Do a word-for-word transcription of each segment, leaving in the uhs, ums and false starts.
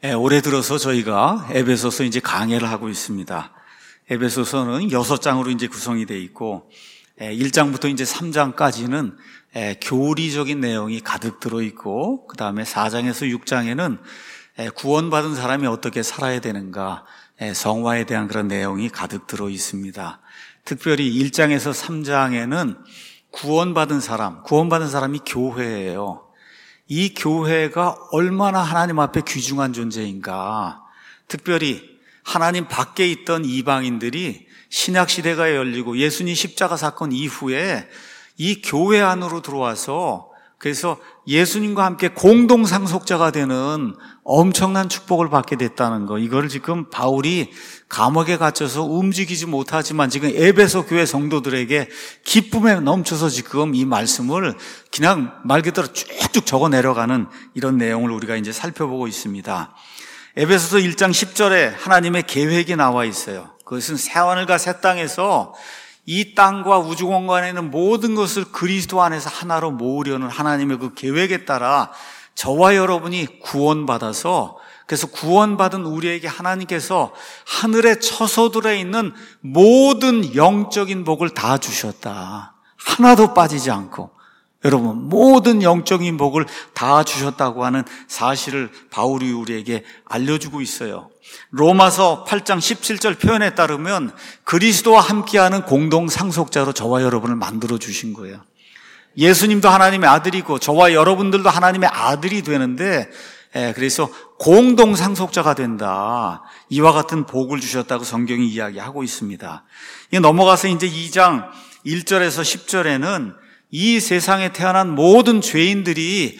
예, 올해 들어서 저희가 에베소서 이제 강해를 하고 있습니다. 에베소서는 여섯 장으로 이제 구성이 되어 있고, 예, 일 장부터 이제 삼 장까지는 예, 교리적인 내용이 가득 들어 있고, 그 다음에 사 장에서 육 장에는 예, 구원받은 사람이 어떻게 살아야 되는가, 예, 성화에 대한 그런 내용이 가득 들어 있습니다. 특별히 일 장에서 삼 장에는 구원받은 사람, 구원받은 사람이 교회예요. 이 교회가 얼마나 하나님 앞에 귀중한 존재인가. 특별히 하나님 밖에 있던 이방인들이 신약 시대가 열리고 예수님 십자가 사건 이후에 이 교회 안으로 들어와서 그래서 예수님과 함께 공동 상속자가 되는 엄청난 축복을 받게 됐다는 거. 이거를 지금 바울이 감옥에 갇혀서 움직이지 못하지만 지금 에베소 교회 성도들에게 기쁨에 넘쳐서 지금 이 말씀을 그냥 말 그대로 쭉쭉 적어 내려가는 이런 내용을 우리가 이제 살펴보고 있습니다. 에베소서 일 장 십 절에 하나님의 계획이 나와 있어요. 그것은 새하늘과 새 땅에서 이 땅과 우주 공간에 있는 모든 것을 그리스도 안에서 하나로 모으려는 하나님의 그 계획에 따라 저와 여러분이 구원받아서, 그래서 구원받은 우리에게 하나님께서 하늘의 처소들에 있는 모든 영적인 복을 다 주셨다. 하나도 빠지지 않고 여러분 모든 영적인 복을 다 주셨다고 하는 사실을 바울이 우리에게 알려주고 있어요. 로마서 팔 장 십칠 절 표현에 따르면 그리스도와 함께하는 공동 상속자로 저와 여러분을 만들어 주신 거예요. 예수님도 하나님의 아들이고 저와 여러분들도 하나님의 아들이 되는데, 예, 그래서 공동 상속자가 된다. 이와 같은 복을 주셨다고 성경이 이야기하고 있습니다. 넘어가서 이제 이 장 일 절에서 십 절에는 이 세상에 태어난 모든 죄인들이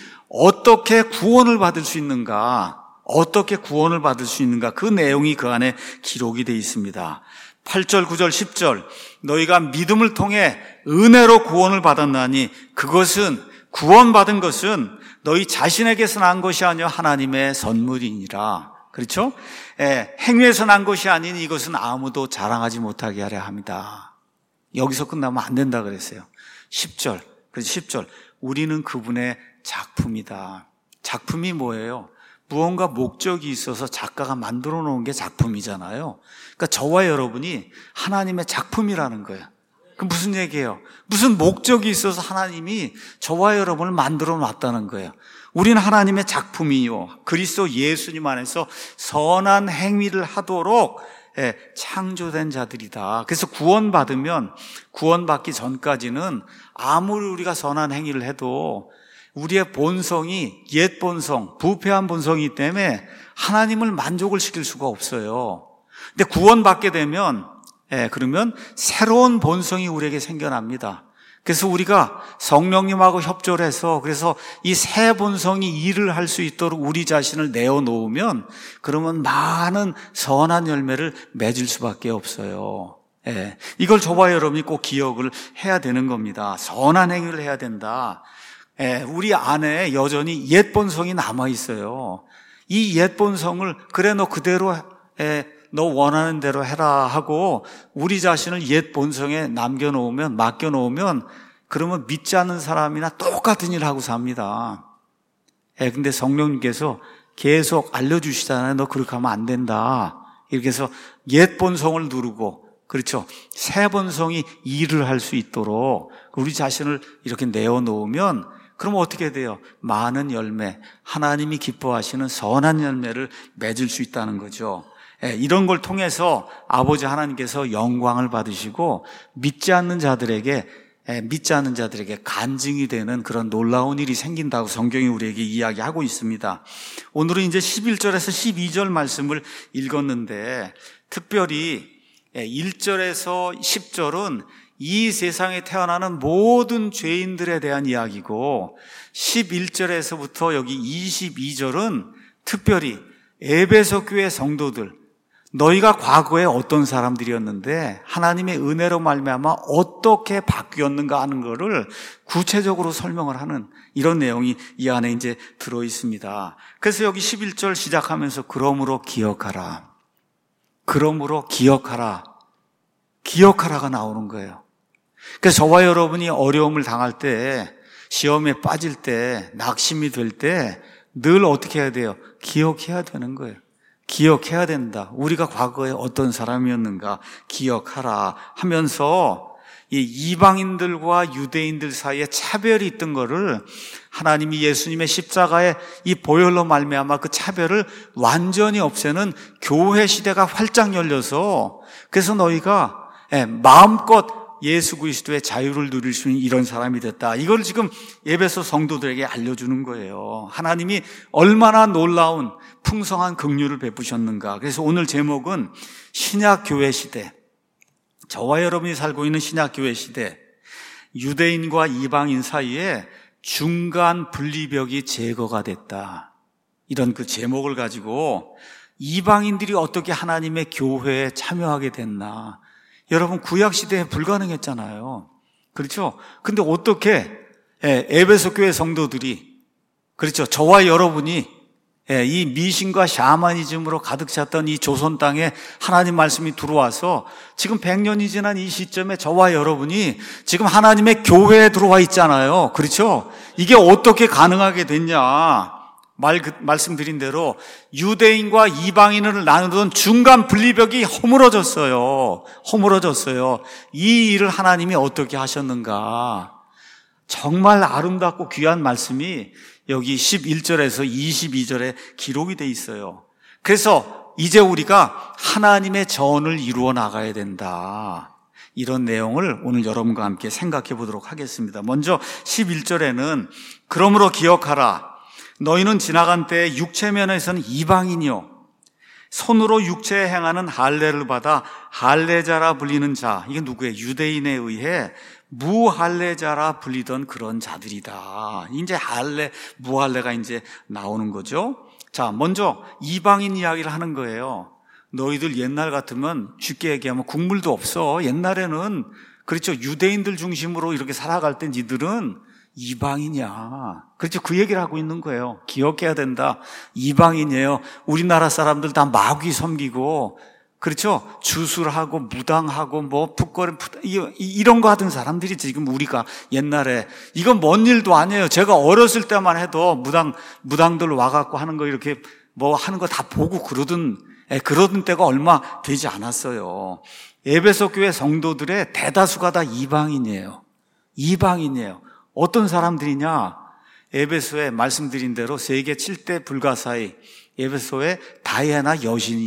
어떻게 구원을 받을 수 있는가, 어떻게 구원을 받을 수 있는가, 그 내용이 그 안에 기록이 되어 있습니다. 팔 절, 구 절, 십 절, 너희가 믿음을 통해 은혜로 구원을 받았나니 그것은, 구원받은 것은 너희 자신에게서 난 것이 아니요 하나님의 선물이니라. 그렇죠? 예, 행위에서 난 것이 아닌 이것은 아무도 자랑하지 못하게 하려 합니다. 여기서 끝나면 안 된다 그랬어요. 십 절, 그래서 십 절, 우리는 그분의 작품이다. 작품이 뭐예요? 무언가 목적이 있어서 작가가 만들어 놓은 게 작품이잖아요. 그러니까 저와 여러분이 하나님의 작품이라는 거예요. 그 무슨 얘기예요? 무슨 목적이 있어서 하나님이 저와 여러분을 만들어 놨다는 거예요. 우리는 하나님의 작품이요, 그리스도 예수님 안에서 선한 행위를 하도록 예, 창조된 자들이다. 그래서 구원받으면, 구원받기 전까지는 아무리 우리가 선한 행위를 해도 우리의 본성이 옛 본성, 부패한 본성이기 때문에 하나님을 만족을 시킬 수가 없어요. 근데 구원받게 되면, 예, 그러면 새로운 본성이 우리에게 생겨납니다. 그래서 우리가 성령님하고 협조를 해서, 그래서 이 새 본성이 일을 할 수 있도록 우리 자신을 내어놓으면, 그러면 많은 선한 열매를 맺을 수밖에 없어요. 예, 이걸 저와 여러분이 꼭 기억을 해야 되는 겁니다. 선한 행위를 해야 된다. 예, 우리 안에 여전히 옛 본성이 남아 있어요. 이 옛 본성을, 그래 너 그대로 예, 너 원하는 대로 해라 하고 우리 자신을 옛 본성에 남겨놓으면, 맡겨놓으면, 그러면 믿지 않는 사람이나 똑같은 일을 하고 삽니다. 예, 근데 성령님께서 계속 알려주시잖아요. 너 그렇게 하면 안 된다. 이렇게 해서 옛 본성을 누르고, 그렇죠, 새 본성이 일을 할 수 있도록 우리 자신을 이렇게 내어놓으면, 그럼 어떻게 돼요? 많은 열매, 하나님이 기뻐하시는 선한 열매를 맺을 수 있다는 거죠. 예, 이런 걸 통해서 아버지 하나님께서 영광을 받으시고 믿지 않는 자들에게, 예, 믿지 않는 자들에게 간증이 되는 그런 놀라운 일이 생긴다고 성경이 우리에게 이야기하고 있습니다. 오늘은 이제 십일 절에서 십이 절 말씀을 읽었는데, 특별히 일 절에서 십 절은 이 세상에 태어나는 모든 죄인들에 대한 이야기고, 십일 절에서부터 여기 이십이 절은 특별히 에베소 교회 성도들, 너희가 과거에 어떤 사람들이었는데 하나님의 은혜로 말미암아 어떻게 바뀌었는가 하는 것을 구체적으로 설명을 하는 이런 내용이 이 안에 이제 들어 있습니다. 그래서 여기 십일 절 시작하면서 그러므로 기억하라, 그러므로 기억하라, 기억하라가 나오는 거예요. 그래서 저와 여러분이 어려움을 당할 때, 시험에 빠질 때, 낙심이 될 때 늘 어떻게 해야 돼요? 기억해야 되는 거예요. 기억해야 된다. 우리가 과거에 어떤 사람이었는가 기억하라 하면서 이 이방인들과 유대인들 사이에 차별이 있던 거를 하나님이 예수님의 십자가의 이 보혈로 말미암아 그 차별을 완전히 없애는 교회 시대가 활짝 열려서, 그래서 너희가 마음껏 예수 그리스도의 자유를 누릴 수 있는 이런 사람이 됐다. 이걸 지금 에베소 성도들에게 알려주는 거예요. 하나님이 얼마나 놀라운 풍성한 긍휼을 베푸셨는가. 그래서 오늘 제목은 신약 교회 시대, 저와 여러분이 살고 있는 신약 교회 시대, 유대인과 이방인 사이에 중간 분리벽이 제거가 됐다. 이런 그 제목을 가지고 이방인들이 어떻게 하나님의 교회에 참여하게 됐나. 여러분, 구약 시대에 불가능했잖아요. 그렇죠? 근데 어떻게 에베소 교회 성도들이, 그렇죠, 저와 여러분이 이 미신과 샤머니즘으로 가득 찼던 이 조선 땅에 하나님 말씀이 들어와서 지금 백 년이 지난 이 시점에 저와 여러분이 지금 하나님의 교회에 들어와 있잖아요. 그렇죠? 이게 어떻게 가능하게 됐냐? 말, 말씀드린 대로 유대인과 이방인을 나누던 중간 분리벽이 허물어졌어요. 허물어졌어요. 이 일을 하나님이 어떻게 하셨는가? 정말 아름답고 귀한 말씀이 여기 십일 절에서 이십이 절에 기록이 돼 있어요. 그래서 이제 우리가 하나님의 전을 이루어 나가야 된다. 이런 내용을 오늘 여러분과 함께 생각해 보도록 하겠습니다. 먼저 십일 절에는 그러므로 기억하라. 너희는 지나간 때에 육체면에서는 이방인이요 손으로 육체에 행하는 할례를 받아 할례자라 불리는 자, 이게 누구예요? 유대인에 의해 무할례자라 불리던 그런 자들이다. 이제 할례, 무할례가 이제 나오는 거죠. 자, 먼저 이방인 이야기를 하는 거예요. 너희들 옛날 같으면 쉽게 얘기하면 국물도 없어. 옛날에는, 그렇죠, 유대인들 중심으로 이렇게 살아갈 때 니들은 이방인이야. 그렇죠, 그 얘기를 하고 있는 거예요. 기억해야 된다. 이방인이에요. 우리나라 사람들 다 마귀 섬기고, 그렇죠, 주술하고 무당하고 뭐 풋거리 이런 거 하던 사람들이 지금 우리가 옛날에, 이건 먼 일도 아니에요. 제가 어렸을 때만 해도 무당 무당들 와갖고 하는 거 이렇게 뭐 하는 거 다 보고 그러던 그러던 때가 얼마 되지 않았어요. 에베소 교회 성도들의 대다수가 다 이방인이에요. 이방인이에요. 어떤 사람들이냐? 에베소에 말씀드린 대로 세계 칠 대 불가사의 에베소에 다이애나 여신이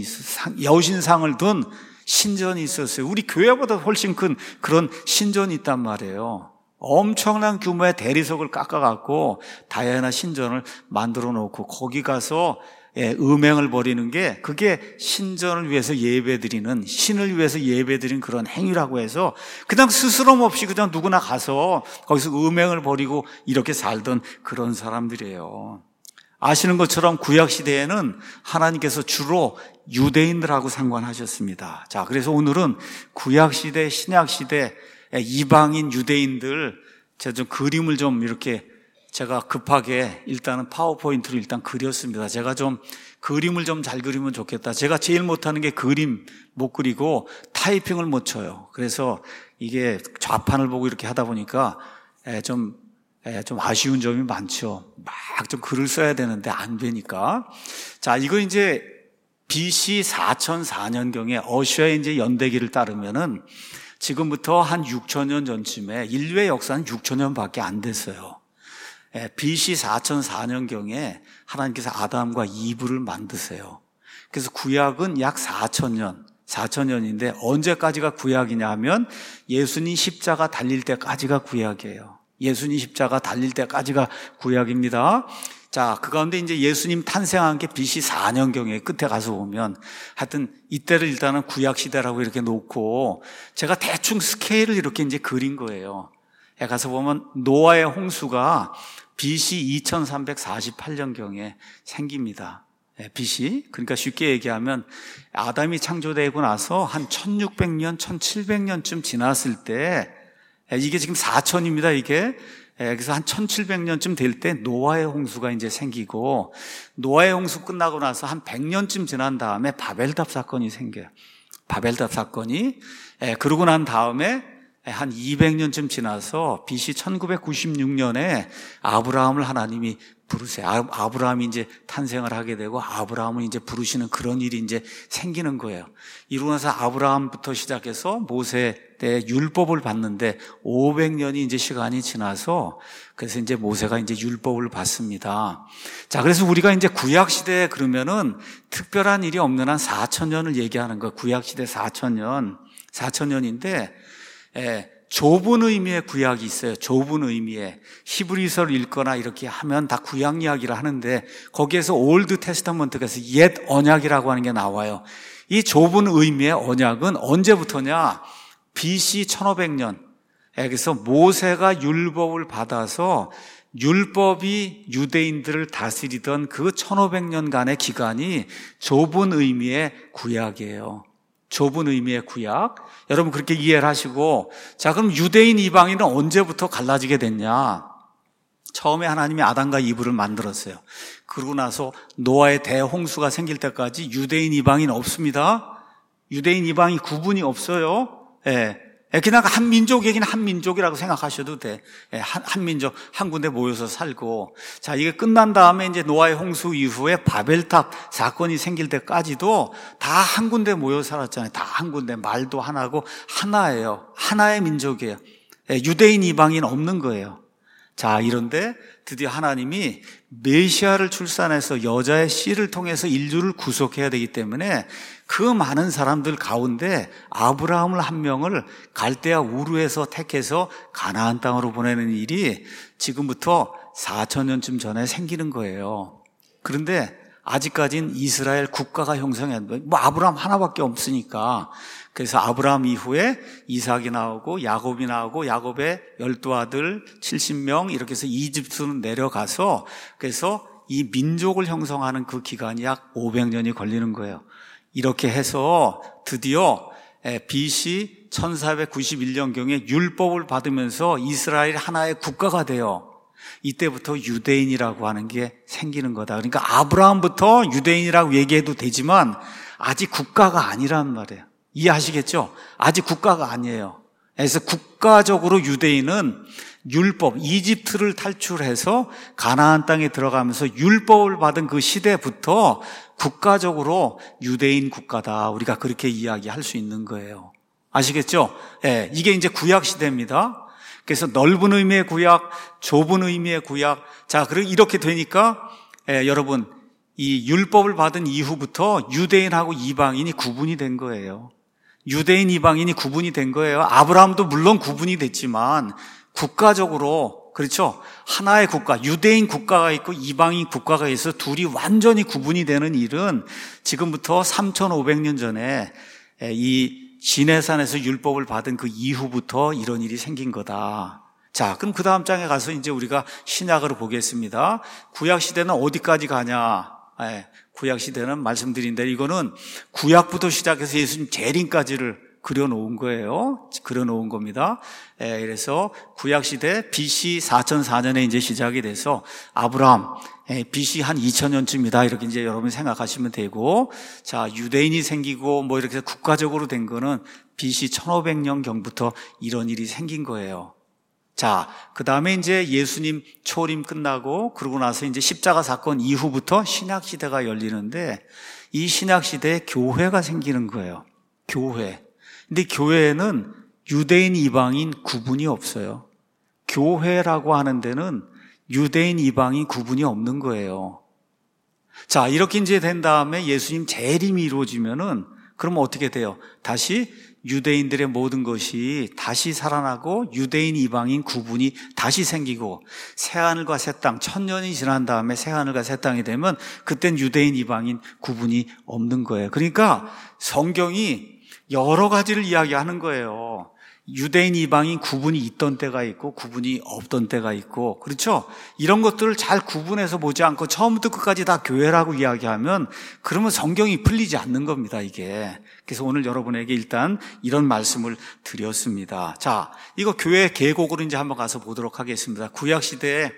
여신상을 둔 신전이 있었어요. 우리 교회보다 훨씬 큰 그런 신전이 있단 말이에요. 엄청난 규모의 대리석을 깎아갖고 다이애나 신전을 만들어 놓고 거기 가서 음행을 벌이는 게, 그게 신전을 위해서 예배드리는, 신을 위해서 예배드리는 그런 행위라고 해서 그냥 스스럼 없이 그냥 누구나 가서 거기서 음행을 벌이고 이렇게 살던 그런 사람들이에요. 아시는 것처럼 구약시대에는 하나님께서 주로 유대인들하고 상관하셨습니다. 자, 그래서 오늘은 구약시대, 신약시대 이방인 유대인들, 제가 좀 그림을 좀 이렇게 제가 급하게 일단은 파워포인트로 일단 그렸습니다. 제가 좀 그림을 좀 잘 그리면 좋겠다. 제가 제일 못하는 게 그림 못 그리고 타이핑을 못 쳐요. 그래서 이게 좌판을 보고 이렇게 하다 보니까 좀, 좀 아쉬운 점이 많죠. 막 좀 글을 써야 되는데 안 되니까. 자, 이거 이제 비씨 사천사 년경에 어시아의 이제 연대기를 따르면은 지금부터 한 육천 년 전쯤에, 인류의 역사는 육천 년밖에 안 됐어요. 비씨 사천사 년경에 하나님께서 아담과 이브를 만드세요. 그래서 구약은 약 사천 년, 사천 년인데 언제까지가 구약이냐 하면 예수님 십자가 달릴 때까지가 구약이에요. 예수님 십자가 달릴 때까지가 구약입니다. 자, 그 가운데 이제 예수님 탄생한 게 비씨 사 년경에 끝에 가서 보면, 하여튼 이때를 일단은 구약 시대라고 이렇게 놓고 제가 대충 스케일을 이렇게 이제 그린 거예요. 가서 보면 노아의 홍수가 비씨 이천삼백사십팔 년경에 생깁니다. 비씨. 그러니까 쉽게 얘기하면 아담이 창조되고 나서 한 천육백 년, 천칠백 년쯤 지났을 때, 이게 지금 사천입니다, 이게. 그래서 한 천칠백 년쯤 될 때 노아의 홍수가 이제 생기고, 노아의 홍수 끝나고 나서 한 백 년쯤 지난 다음에 바벨탑 사건이 생겨요. 바벨탑 사건이. 그러고 난 다음에 한 이백 년쯤 지나서 비씨 천구백구십육 년에 아브라함을 하나님이 부르세요. 아브라함이 이제 탄생을 하게 되고 아브라함을 이제 부르시는 그런 일이 이제 생기는 거예요. 이러고 나서 아브라함부터 시작해서 모세 때 율법을 받는데 오백 년이 이제 시간이 지나서 그래서 이제 모세가 이제 율법을 받습니다. 자, 그래서 우리가 이제 구약 시대에 그러면은 특별한 일이 없는 한 사천 년을 얘기하는 거. 구약 시대 사천 년, 사천 년인데 예, 좁은 의미의 구약이 있어요. 좁은 의미의 히브리서를 읽거나 이렇게 하면 다 구약 이야기를 하는데 거기에서 올드 테스터먼트가 옛 언약이라고 하는 게 나와요. 이 좁은 의미의 언약은 언제부터냐? 비씨 천오백 년. 그래서 모세가 율법을 받아서 율법이 유대인들을 다스리던 그 천오백 년간의 기간이 좁은 의미의 구약이에요. 좁은 의미의 구약. 여러분 그렇게 이해를 하시고, 자, 그럼 유대인 이방인은 언제부터 갈라지게 됐냐? 처음에 하나님이 아담과 이브를 만들었어요. 그러고 나서 노아의 대홍수가 생길 때까지 유대인 이방인 없습니다. 유대인 이방인 구분이 없어요. 예. 그냥 한 민족이긴 한 민족이라고 생각하셔도 돼. 한, 한 민족, 한 군데 모여서 살고. 자, 이게 끝난 다음에 이제 노아의 홍수 이후에 바벨탑 사건이 생길 때까지도 다 한 군데 모여 살았잖아요. 다 한 군데, 말도 하나고 하나예요. 하나의 민족이에요. 유대인 이방인 없는 거예요. 자, 이런데 드디어 하나님이 메시아를 출산해서 여자의 씨를 통해서 인류를 구속해야 되기 때문에 그 많은 사람들 가운데 아브라함을 한 명을 갈대아 우르에서 택해서 가나안 땅으로 보내는 일이 지금부터 사천 년쯤 전에 생기는 거예요. 그런데 아직까지는 이스라엘 국가가 형성했는데 뭐 아브라함 하나밖에 없으니까 그래서 아브라함 이후에 이삭이 나오고 야곱이 나오고 야곱의 열두 아들 칠십 명 이렇게 해서 이집트로 내려가서 그래서 이 민족을 형성하는 그 기간이 약 오백 년이 걸리는 거예요. 이렇게 해서 드디어 비씨 천사백구십일 년경에 율법을 받으면서 이스라엘 하나의 국가가 돼요. 이때부터 유대인이라고 하는 게 생기는 거다. 그러니까 아브라함부터 유대인이라고 얘기해도 되지만 아직 국가가 아니란 말이에요. 이해하시겠죠? 아직 국가가 아니에요. 그래서 국가적으로 유대인은 율법, 이집트를 탈출해서 가나안 땅에 들어가면서 율법을 받은 그 시대부터 국가적으로 유대인 국가다. 우리가 그렇게 이야기할 수 있는 거예요. 아시겠죠? 예, 이게 이제 구약 시대입니다. 그래서 넓은 의미의 구약, 좁은 의미의 구약. 자, 그리고 이렇게 되니까 예, 여러분 이 율법을 받은 이후부터 유대인하고 이방인이 구분이 된 거예요. 유대인, 이방인이 구분이 된 거예요. 아브라함도 물론 구분이 됐지만 국가적으로 그렇죠. 하나의 국가, 유대인 국가가 있고 이방인 국가가 있어 둘이 완전히 구분이 되는 일은 지금부터 삼천오백 년 전에 이 시내산에서 율법을 받은 그 이후부터 이런 일이 생긴 거다. 자, 그럼 그 다음 장에 가서 이제 우리가 신약으로 보겠습니다. 구약 시대는 어디까지 가냐? 예, 구약 시대는 말씀드린 대로 이거는 구약부터 시작해서 예수님 재림까지를 그려놓은 거예요. 그려놓은 겁니다. 예, 그래서 구약 시대 비씨 사천사 년에 이제 시작이 돼서 아브라함 예, 비씨 한 이천 년쯤이다 이렇게 이제 여러분 생각하시면 되고, 자 유대인이 생기고 뭐 이렇게 국가적으로 된 거는 비씨 천오백 년 경부터 이런 일이 생긴 거예요. 자, 그 다음에 이제 예수님 초림 끝나고 그러고 나서 이제 십자가 사건 이후부터 신약 시대가 열리는데 이 신약 시대에 교회가 생기는 거예요. 교회. 근데 교회에는 유대인, 이방인 구분이 없어요. 교회라고 하는 데는 유대인, 이방인 구분이 없는 거예요. 자, 이렇게 이제 된 다음에 예수님 재림이 이루어지면은 그럼 어떻게 돼요? 다시 유대인들의 모든 것이 다시 살아나고 유대인, 이방인 구분이 다시 생기고 새하늘과 새 땅, 천년이 지난 다음에 새하늘과 새 땅이 되면 그땐 유대인, 이방인 구분이 없는 거예요. 그러니까 성경이 여러 가지를 이야기하는 거예요. 유대인, 이방인 구분이 있던 때가 있고 구분이 없던 때가 있고, 그렇죠? 이런 것들을 잘 구분해서 보지 않고 처음부터 끝까지 다 교회라고 이야기하면 그러면 성경이 풀리지 않는 겁니다, 이게. 그래서 오늘 여러분에게 일단 이런 말씀을 드렸습니다. 자, 이거 교회 계곡으로 이제 한번 가서 보도록 하겠습니다. 구약 시대에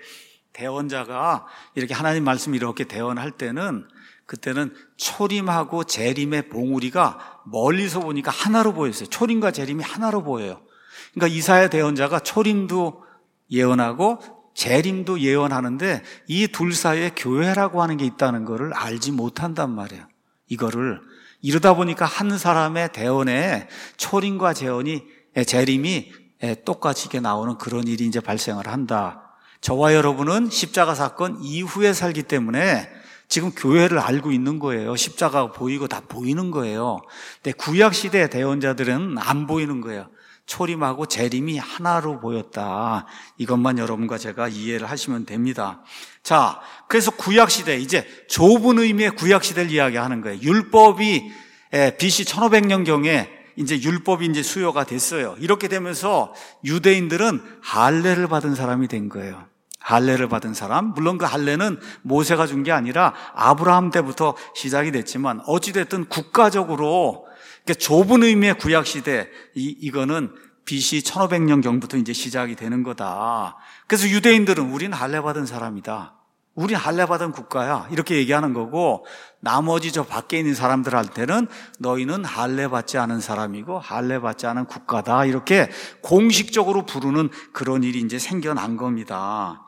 대언자가 이렇게 하나님 말씀 이렇게 대언할 때는 그때는 초림하고 재림의 봉우리가 멀리서 보니까 하나로 보였어요. 초림과 재림이 하나로 보여요. 그러니까 이사야 대언자가 초림도 예언하고 재림도 예언하는데 이 둘 사이에 교회라고 하는 게 있다는 것을 알지 못한단 말이에요. 이거를 이러다 보니까 한 사람의 대언에 초림과 재언이 재림이 똑같이 이렇게 나오는 그런 일이 이제 발생을 한다. 저와 여러분은 십자가 사건 이후에 살기 때문에 지금 교회를 알고 있는 거예요. 십자가가 보이고 다 보이는 거예요. 근데 구약 시대 대언자들은 안 보이는 거예요. 초림하고 재림이 하나로 보였다. 이것만 여러분과 제가 이해를 하시면 됩니다. 자, 그래서 구약 시대, 이제 좁은 의미의 구약 시대를 이야기하는 거예요. 율법이 비씨 천오백 년경에 이제 율법이 이제 수요가 됐어요. 이렇게 되면서 유대인들은 할례를 받은 사람이 된 거예요. 할례를 받은 사람. 물론 그 할례는 모세가 준 게 아니라 아브라함 때부터 시작이 됐지만 어찌됐든 국가적으로 좁은 의미의 구약 시대, 이, 이거는 비씨 천오백 년경부터 이제 시작이 되는 거다. 그래서 유대인들은 우린 할례 받은 사람이다. 우린 할례 받은 국가야. 이렇게 얘기하는 거고, 나머지 저 밖에 있는 사람들한테는 너희는 할례 받지 않은 사람이고 할례 받지 않은 국가다. 이렇게 공식적으로 부르는 그런 일이 이제 생겨난 겁니다.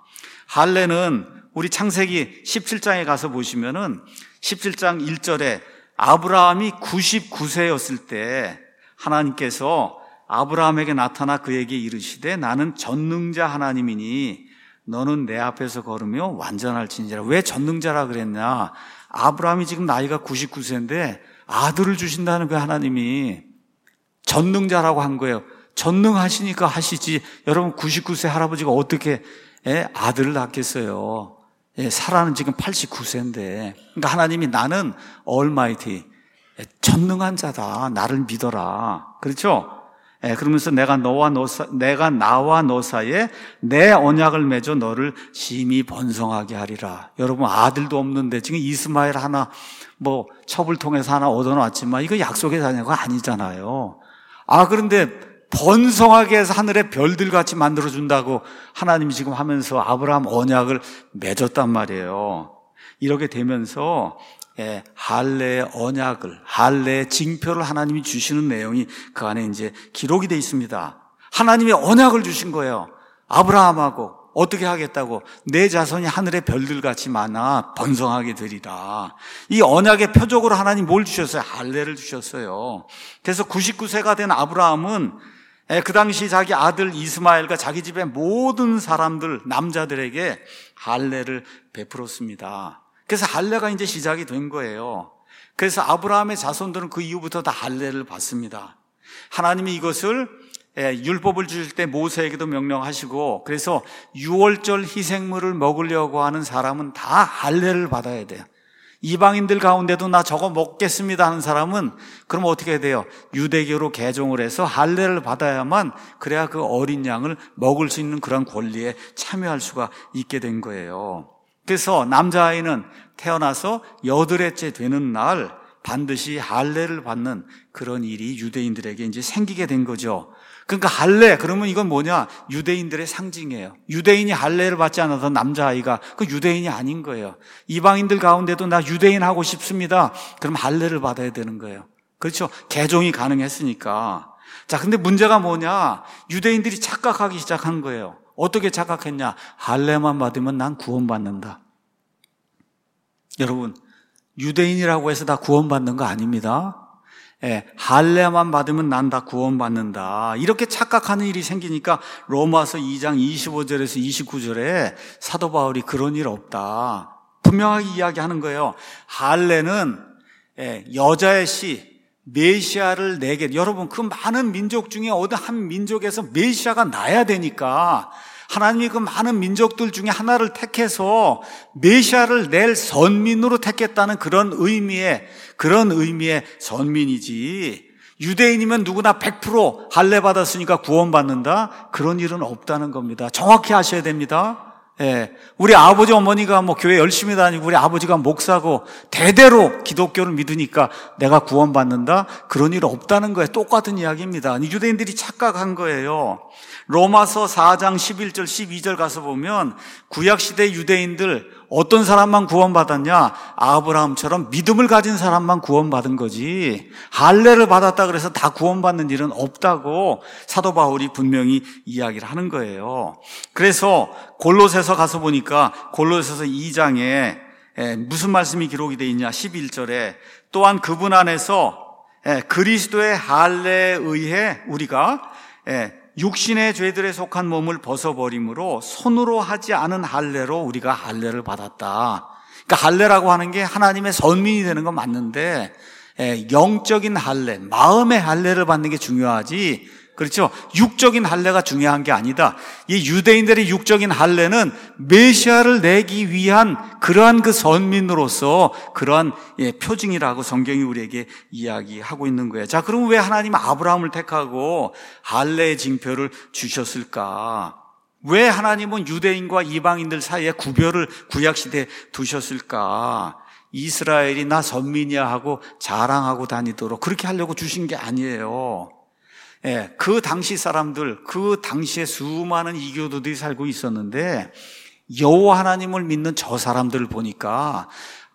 할례는 우리 창세기 십칠 장에 가서 보시면은 십칠 장 일 절에 아브라함이 구십구 세였을 때 하나님께서 아브라함에게 나타나 그에게 이르시되 나는 전능자 하나님이니 너는 내 앞에서 걸으며 완전할지니라. 왜 전능자라 그랬냐? 아브라함이 지금 나이가 구십구 세인데 아들을 주신다는 거예요. 하나님이 전능자라고 한 거예요. 전능하시니까 하시지. 여러분 구십구 세 할아버지가 어떻게 아들을 낳겠어요? 사라는 지금 팔십구 세인데. 그러니까 하나님이 나는 얼마이티, 전능한 자다. 나를 믿어라. 그렇죠? 예, 그러면서 내가 너와 너 사, 내가 나와 너 사이에 내 언약을 맺어 너를 심히 번성하게 하리라. 여러분 아들도 없는데 지금 이스마엘 하나 뭐 첩을 통해서 하나 얻어놨지만 이거 약속의 자녀가 아니잖아요. 아 그런데 번성하게 해서 하늘의 별들 같이 만들어준다고 하나님이 지금 하면서 아브라함 언약을 맺었단 말이에요. 이렇게 되면서 예, 할례의 언약을, 할례의 징표를 하나님이 주시는 내용이 그 안에 이제 기록이 되어 있습니다. 하나님이 언약을 주신 거예요. 아브라함하고 어떻게 하겠다고? 내 자손이 하늘의 별들같이 많아 번성하게 되리라. 이 언약의 표적으로 하나님 뭘 주셨어요? 할례를 주셨어요. 그래서 구십구 세가 된 아브라함은 그 당시 자기 아들 이스마엘과 자기 집의 모든 사람들, 남자들에게 할례를 베풀었습니다. 그래서 할례가 이제 시작이 된 거예요. 그래서 아브라함의 자손들은 그 이후부터 다 할례를 받습니다. 하나님이 이것을 율법을 주실 때 모세에게도 명령하시고, 그래서 유월절 희생물을 먹으려고 하는 사람은 다 할례를 받아야 돼요. 이방인들 가운데도 나 저거 먹겠습니다 하는 사람은 그럼 어떻게 해야 돼요? 유대교로 개종을 해서 할례를 받아야만 그래야 그 어린 양을 먹을 수 있는 그런 권리에 참여할 수가 있게 된 거예요. 그래서 남자아이는 태어나서 여덟째째 되는 날 반드시 할례를 받는 그런 일이 유대인들에게 이제 생기게 된 거죠. 그러니까 할례, 그러면 이건 뭐냐? 유대인들의 상징이에요. 유대인이 할례를 받지 않아서 남자아이가 그 유대인이 아닌 거예요. 이방인들 가운데도 나 유대인 하고 싶습니다. 그럼 할례를 받아야 되는 거예요. 그렇죠? 개종이 가능했으니까. 자, 근데 문제가 뭐냐? 유대인들이 착각하기 시작한 거예요. 어떻게 착각했냐? 할례만 받으면 난 구원받는다. 여러분, 유대인이라고 해서 다 구원받는 거 아닙니다. 예, 할례만 받으면 난 다 구원받는다. 이렇게 착각하는 일이 생기니까 로마서 이 장 이십오 절에서 이십구 절에 사도 바울이 그런 일 없다. 분명하게 이야기하는 거예요. 할례는 예, 여자의 씨, 메시아를 내게, 여러분 그 많은 민족 중에 어느 한 민족에서 메시아가 나야 되니까 하나님이 그 많은 민족들 중에 하나를 택해서 메시아를 낼 선민으로 택했다는 그런 의미의 그런 의미의 선민이지, 유대인이면 누구나 백 퍼센트 할례 받았으니까 구원받는다? 그런 일은 없다는 겁니다. 정확히 아셔야 됩니다. 예, 우리 아버지 어머니가 뭐 교회 열심히 다니고 우리 아버지가 목사고 대대로 기독교를 믿으니까 내가 구원받는다? 그런 일 없다는 거예요. 똑같은 이야기입니다. 유대인들이 착각한 거예요. 로마서 사 장 십일 절 십이 절 가서 보면 구약시대 유대인들 어떤 사람만 구원받았냐? 아브라함처럼 믿음을 가진 사람만 구원받은 거지, 할례를 받았다 그래서 다 구원받는 일은 없다고 사도 바울이 분명히 이야기를 하는 거예요. 그래서 골로새서 가서 보니까 골로새서 이 장에 무슨 말씀이 기록이 되어 있냐? 십일 절에 또한 그분 안에서 그리스도의 할례에 의해 우리가 육신의 죄들에 속한 몸을 벗어버림으로 손으로 하지 않은 할례로 우리가 할례를 받았다. 그러니까 할례라고 하는 게 하나님의 선민이 되는 건 맞는데 영적인 할례, 마음의 할례를 받는 게 중요하지, 그렇죠? 육적인 할례가 중요한 게 아니다. 이 유대인들의 육적인 할례는 메시아를 내기 위한 그러한 그 선민으로서 그러한 예, 표징이라고 성경이 우리에게 이야기하고 있는 거예요. 자, 그럼 왜 하나님 아브라함을 택하고 할례의 징표를 주셨을까? 왜 하나님은 유대인과 이방인들 사이에 구별을 구약시대에 두셨을까? 이스라엘이 나 선민이야 하고 자랑하고 다니도록 그렇게 하려고 주신 게 아니에요. 예, 그 당시 사람들, 그 당시에 수많은 이교도들이 살고 있었는데 여호와 하나님을 믿는 저 사람들을 보니까,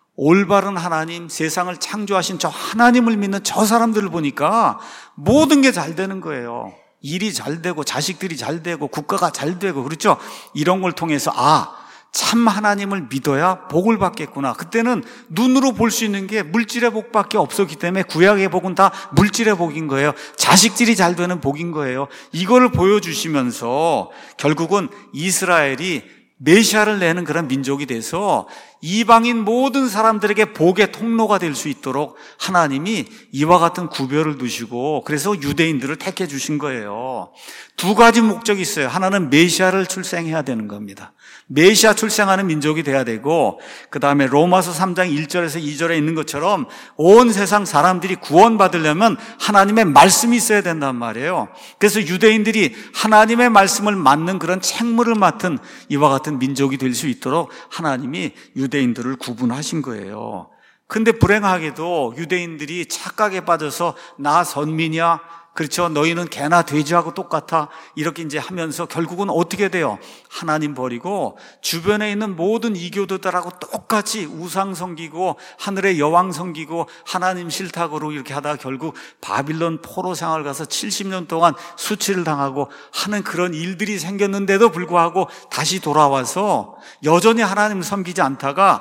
올바른 하나님, 세상을 창조하신 저 하나님을 믿는 저 사람들을 보니까 모든 게 잘 되는 거예요. 일이 잘 되고 자식들이 잘 되고 국가가 잘 되고, 그렇죠? 이런 걸 통해서 아, 참 하나님을 믿어야 복을 받겠구나. 그때는 눈으로 볼 수 있는 게 물질의 복밖에 없었기 때문에 구약의 복은 다 물질의 복인 거예요. 자식들이 잘 되는 복인 거예요. 이거를 보여주시면서 결국은 이스라엘이 메시아를 내는 그런 민족이 돼서 이방인 모든 사람들에게 복의 통로가 될 수 있도록 하나님이 이와 같은 구별을 두시고, 그래서 유대인들을 택해 주신 거예요. 두 가지 목적이 있어요. 하나는 메시아를 출생해야 되는 겁니다. 메시아 출생하는 민족이 돼야 되고, 그 다음에 로마서 삼 장 일 절에서 이 절에 있는 것처럼 온 세상 사람들이 구원받으려면 하나님의 말씀이 있어야 된단 말이에요. 그래서 유대인들이 하나님의 말씀을 맡는 그런 책무를 맡은 이와 같은 민족이 될 수 있도록 하나님이 유대인들을 구분하신 거예요. 근데 불행하게도 유대인들이 착각에 빠져서 나 선민이야, 그렇죠, 너희는 개나 돼지하고 똑같아, 이렇게 이제 하면서 결국은 어떻게 돼요? 하나님 버리고 주변에 있는 모든 이교도들하고 똑같이 우상 섬기고 하늘의 여왕 섬기고 하나님 싫다고 이렇게 하다가 결국 바빌론 포로 생활 가서 칠십 년 동안 수치를 당하고 하는 그런 일들이 생겼는데도 불구하고 다시 돌아와서 여전히 하나님을 섬기지 않다가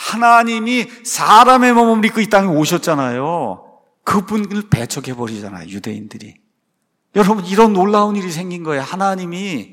하나님이 사람의 몸을 입고 이 땅에 오셨잖아요. 그분을 배척해버리잖아요, 유대인들이. 여러분, 이런 놀라운 일이 생긴 거예요. 하나님이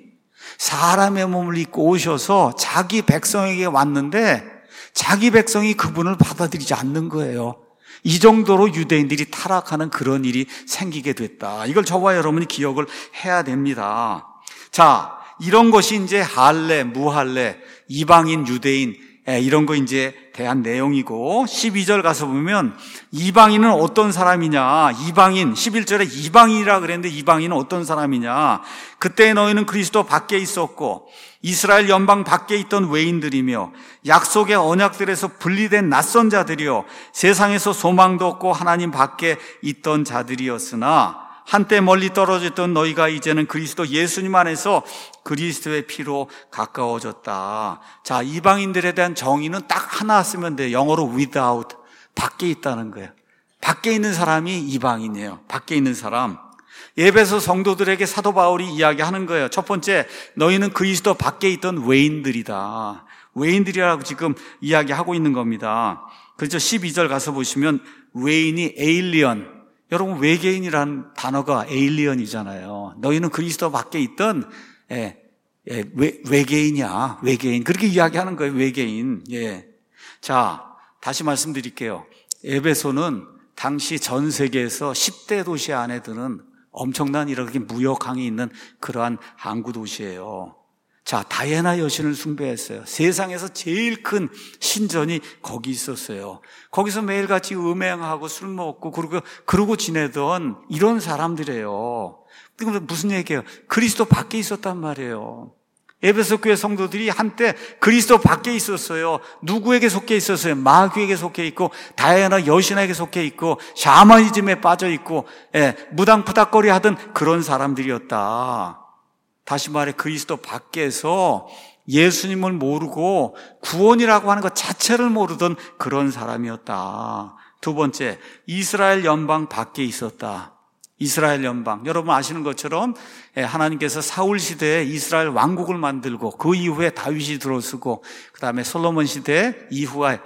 사람의 몸을 입고 오셔서 자기 백성에게 왔는데 자기 백성이 그분을 받아들이지 않는 거예요. 이 정도로 유대인들이 타락하는 그런 일이 생기게 됐다. 이걸 저와 여러분이 기억을 해야 됩니다. 자, 이런 것이 이제 할례, 무할례, 이방인, 유대인, 이런 거 이제 대한 내용이고, 십이 절 가서 보면 이방인은 어떤 사람이냐, 이방인, 십일 절에 이방인이라 그랬는데 이방인은 어떤 사람이냐, 그때 너희는 그리스도 밖에 있었고 이스라엘 연방 밖에 있던 외인들이며 약속의 언약들에서 분리된 낯선 자들이요 세상에서 소망도 없고 하나님 밖에 있던 자들이었으나 한때 멀리 떨어져 있던 너희가 이제는 그리스도 예수님 안에서 그리스도의 피로 가까워졌다. 자, 이방인들에 대한 정의는 딱 하나 쓰면 돼요. 영어로 without, 밖에 있다는 거예요. 밖에 있는 사람이 이방인이에요. 밖에 있는 사람. 에베소 성도들에게 사도 바울이 이야기하는 거예요. 첫 번째, 너희는 그리스도 밖에 있던 외인들이다. 외인들이라고 지금 이야기하고 있는 겁니다. 그렇죠? 십이 절 가서 보시면 외인이 에일리언, 여러분 외계인이라는 단어가 에일리언이잖아요. 너희는 그리스도 밖에 있던 예, 예, 외, 외계인이야. 외계인. 그렇게 이야기하는 거예요. 외계인. 예. 자, 다시 말씀드릴게요. 에베소는 당시 전 세계에서 십 대 도시 안에 드는 엄청난 이렇게 무역항이 있는 그러한 항구 도시예요. 자, 다이애나 여신을 숭배했어요. 세상에서 제일 큰 신전이 거기 있었어요. 거기서 매일같이 음행하고 술 먹고 그러고, 그러고 지내던 이런 사람들이에요. 그럼 무슨 얘기예요? 그리스도 밖에 있었단 말이에요. 에베소 교회 성도들이 한때 그리스도 밖에 있었어요. 누구에게 속해 있었어요? 마귀에게 속해 있고 다이애나 여신에게 속해 있고 샤머니즘에 빠져 있고 예, 무당푸닥거리 하던 그런 사람들이었다. 다시 말해 그리스도 밖에서 예수님을 모르고 구원이라고 하는 것 자체를 모르던 그런 사람이었다. 두 번째, 이스라엘 연방 밖에 있었다. 이스라엘 연방, 여러분 아시는 것처럼 하나님께서 사울 시대에 이스라엘 왕국을 만들고 그 이후에 다윗이 들어서고 그 다음에 솔로몬 시대 이후에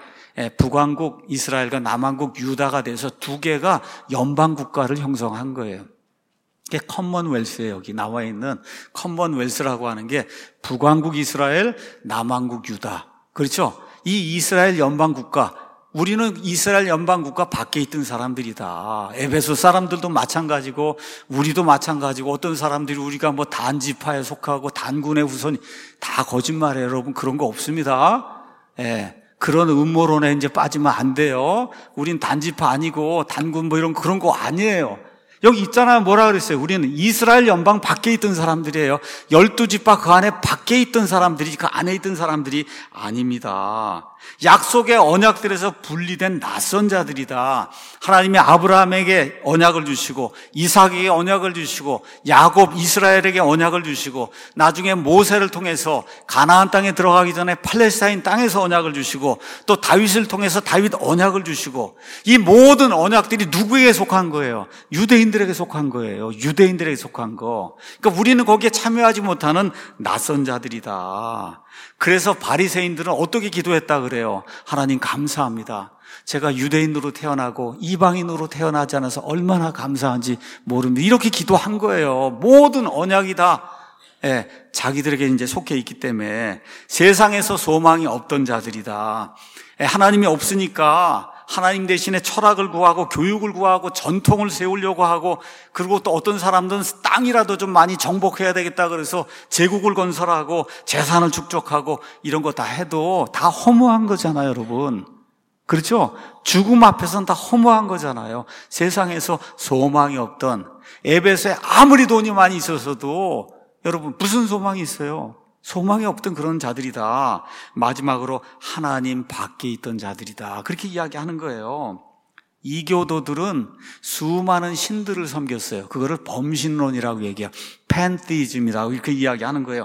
북왕국 이스라엘과 남왕국 유다가 돼서 두 개가 연방 국가를 형성한 거예요. 이게 커먼웰스에 여기 나와 있는 커먼웰스라고 하는 게 북왕국 이스라엘, 남왕국 유다. 그렇죠? 이 이스라엘 연방 국가, 우리는 이스라엘 연방 국가 밖에 있던 사람들이다. 에베소 사람들도 마찬가지고 우리도 마찬가지고 어떤 사람들이 우리가 뭐 단지파에 속하고 단군의 후손이 다 거짓말이에요. 여러분 그런 거 없습니다. 예. 그런 음모론에 이제 빠지면 안 돼요. 우린 단지파 아니고 단군 뭐 이런 그런 거 아니에요. 여기 있잖아요. 뭐라 그랬어요? 우리는 이스라엘 연방 밖에 있던 사람들이에요. 열두 지파 그 안에 밖에 있던 사람들이, 그 안에 있던 사람들이 아닙니다. 약속의 언약들에서 분리된 낯선 자들이다. 하나님이 아브라함에게 언약을 주시고 이삭에게 언약을 주시고 야곱, 이스라엘에게 언약을 주시고 나중에 모세를 통해서 가나안 땅에 들어가기 전에 팔레스타인 땅에서 언약을 주시고 또 다윗을 통해서 다윗 언약을 주시고 이 모든 언약들이 누구에게 속한 거예요? 유대인들에게 속한 거예요. 유대인들에게 속한 거. 그러니까 우리는 거기에 참여하지 못하는 낯선 자들이다. 그래서 바리새인들은 어떻게 기도했다 그래요? 하나님 감사합니다. 제가 유대인으로 태어나고 이방인으로 태어나지 않아서 얼마나 감사한지 모릅니다. 이렇게 기도한 거예요. 모든 언약이 다 예, 자기들에게 이제 속해 있기 때문에 세상에서 소망이 없던 자들이다. 예, 하나님이 없으니까 하나님 대신에 철학을 구하고 교육을 구하고 전통을 세우려고 하고 그리고 또 어떤 사람들은 땅이라도 좀 많이 정복해야 되겠다 그래서 제국을 건설하고 재산을 축적하고 이런 거 다 해도 다 허무한 거잖아요, 여러분. 그렇죠? 죽음 앞에서는 다 허무한 거잖아요. 세상에서 소망이 없던 에베소에 아무리 돈이 많이 있어서도 여러분 무슨 소망이 있어요? 소망이 없던 그런 자들이다. 마지막으로 하나님 밖에 있던 자들이다. 그렇게 이야기하는 거예요. 이교도들은 수많은 신들을 섬겼어요. 그거를 범신론이라고 얘기해요. 팬티즘이라고 이렇게 이야기하는 거예요.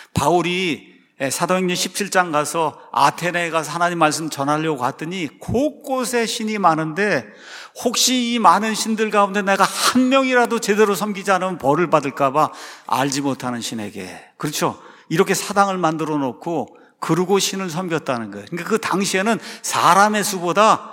바울이 사도행전 십칠 장 가서 아테네에 가서 하나님 말씀 전하려고 갔더니 곳곳에 신이 많은데 혹시 이 많은 신들 가운데 내가 한 명이라도 제대로 섬기지 않으면 벌을 받을까 봐 알지 못하는 신에게, 그렇죠? 이렇게 사당을 만들어 놓고 그러고 신을 섬겼다는 거예요. 그러니까 그 당시에는 사람의 수보다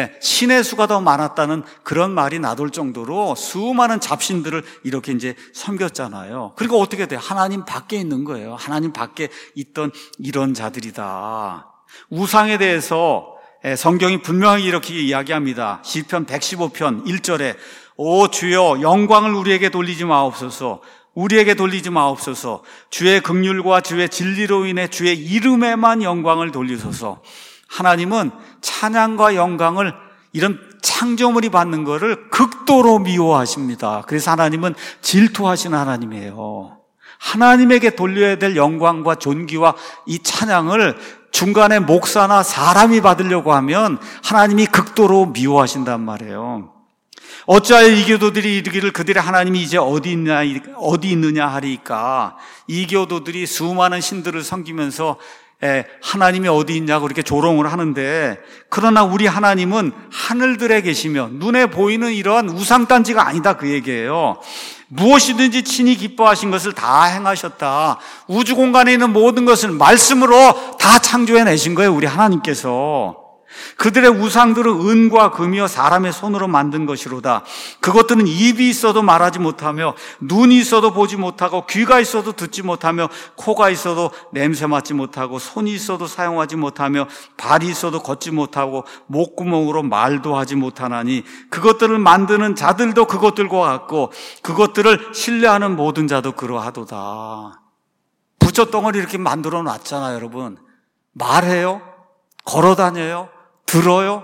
신의 수가 더 많았다는 그런 말이 나돌 정도로 수많은 잡신들을 이렇게 이제 섬겼잖아요. 그리고 어떻게 돼요? 하나님 밖에 있는 거예요. 하나님 밖에 있던 이런 자들이다. 우상에 대해서 성경이 분명히 이렇게 이야기합니다. 시편 백십오 편 일 절에 오 주여 영광을 우리에게 돌리지 마옵소서. 우리에게 돌리지 마옵소서. 주의 긍휼과 주의 진리로 인해 주의 이름에만 영광을 돌리소서. 하나님은 찬양과 영광을 이런 창조물이 받는 것을 극도로 미워하십니다. 그래서 하나님은 질투하시는 하나님이에요. 하나님에게 돌려야 될 영광과 존귀와 이 찬양을 중간에 목사나 사람이 받으려고 하면 하나님이 극도로 미워하신단 말이에요. 어찌하여 이교도들이 이르기를 그들의 하나님이 이제 어디 있냐, 어디 있느냐 하리까. 이교도들이 수많은 신들을 섬기면서 하나님이 어디 있냐고 이렇게 조롱을 하는데, 그러나 우리 하나님은 하늘들에 계시며 눈에 보이는 이러한 우상단지가 아니다, 그 얘기예요. 무엇이든지 친히 기뻐하신 것을 다 행하셨다. 우주 공간에 있는 모든 것을 말씀으로 다 창조해내신 거예요, 우리 하나님께서. 그들의 우상들은 은과 금이요 사람의 손으로 만든 것이로다. 그것들은 입이 있어도 말하지 못하며 눈이 있어도 보지 못하고 귀가 있어도 듣지 못하며 코가 있어도 냄새 맡지 못하고 손이 있어도 사용하지 못하며 발이 있어도 걷지 못하고 목구멍으로 말도 하지 못하나니 그것들을 만드는 자들도 그것들과 같고 그것들을 신뢰하는 모든 자도 그러하도다. 부처덩어리 이렇게 만들어 놨잖아요, 여러분. 말해요? 걸어다녀요? 들어요?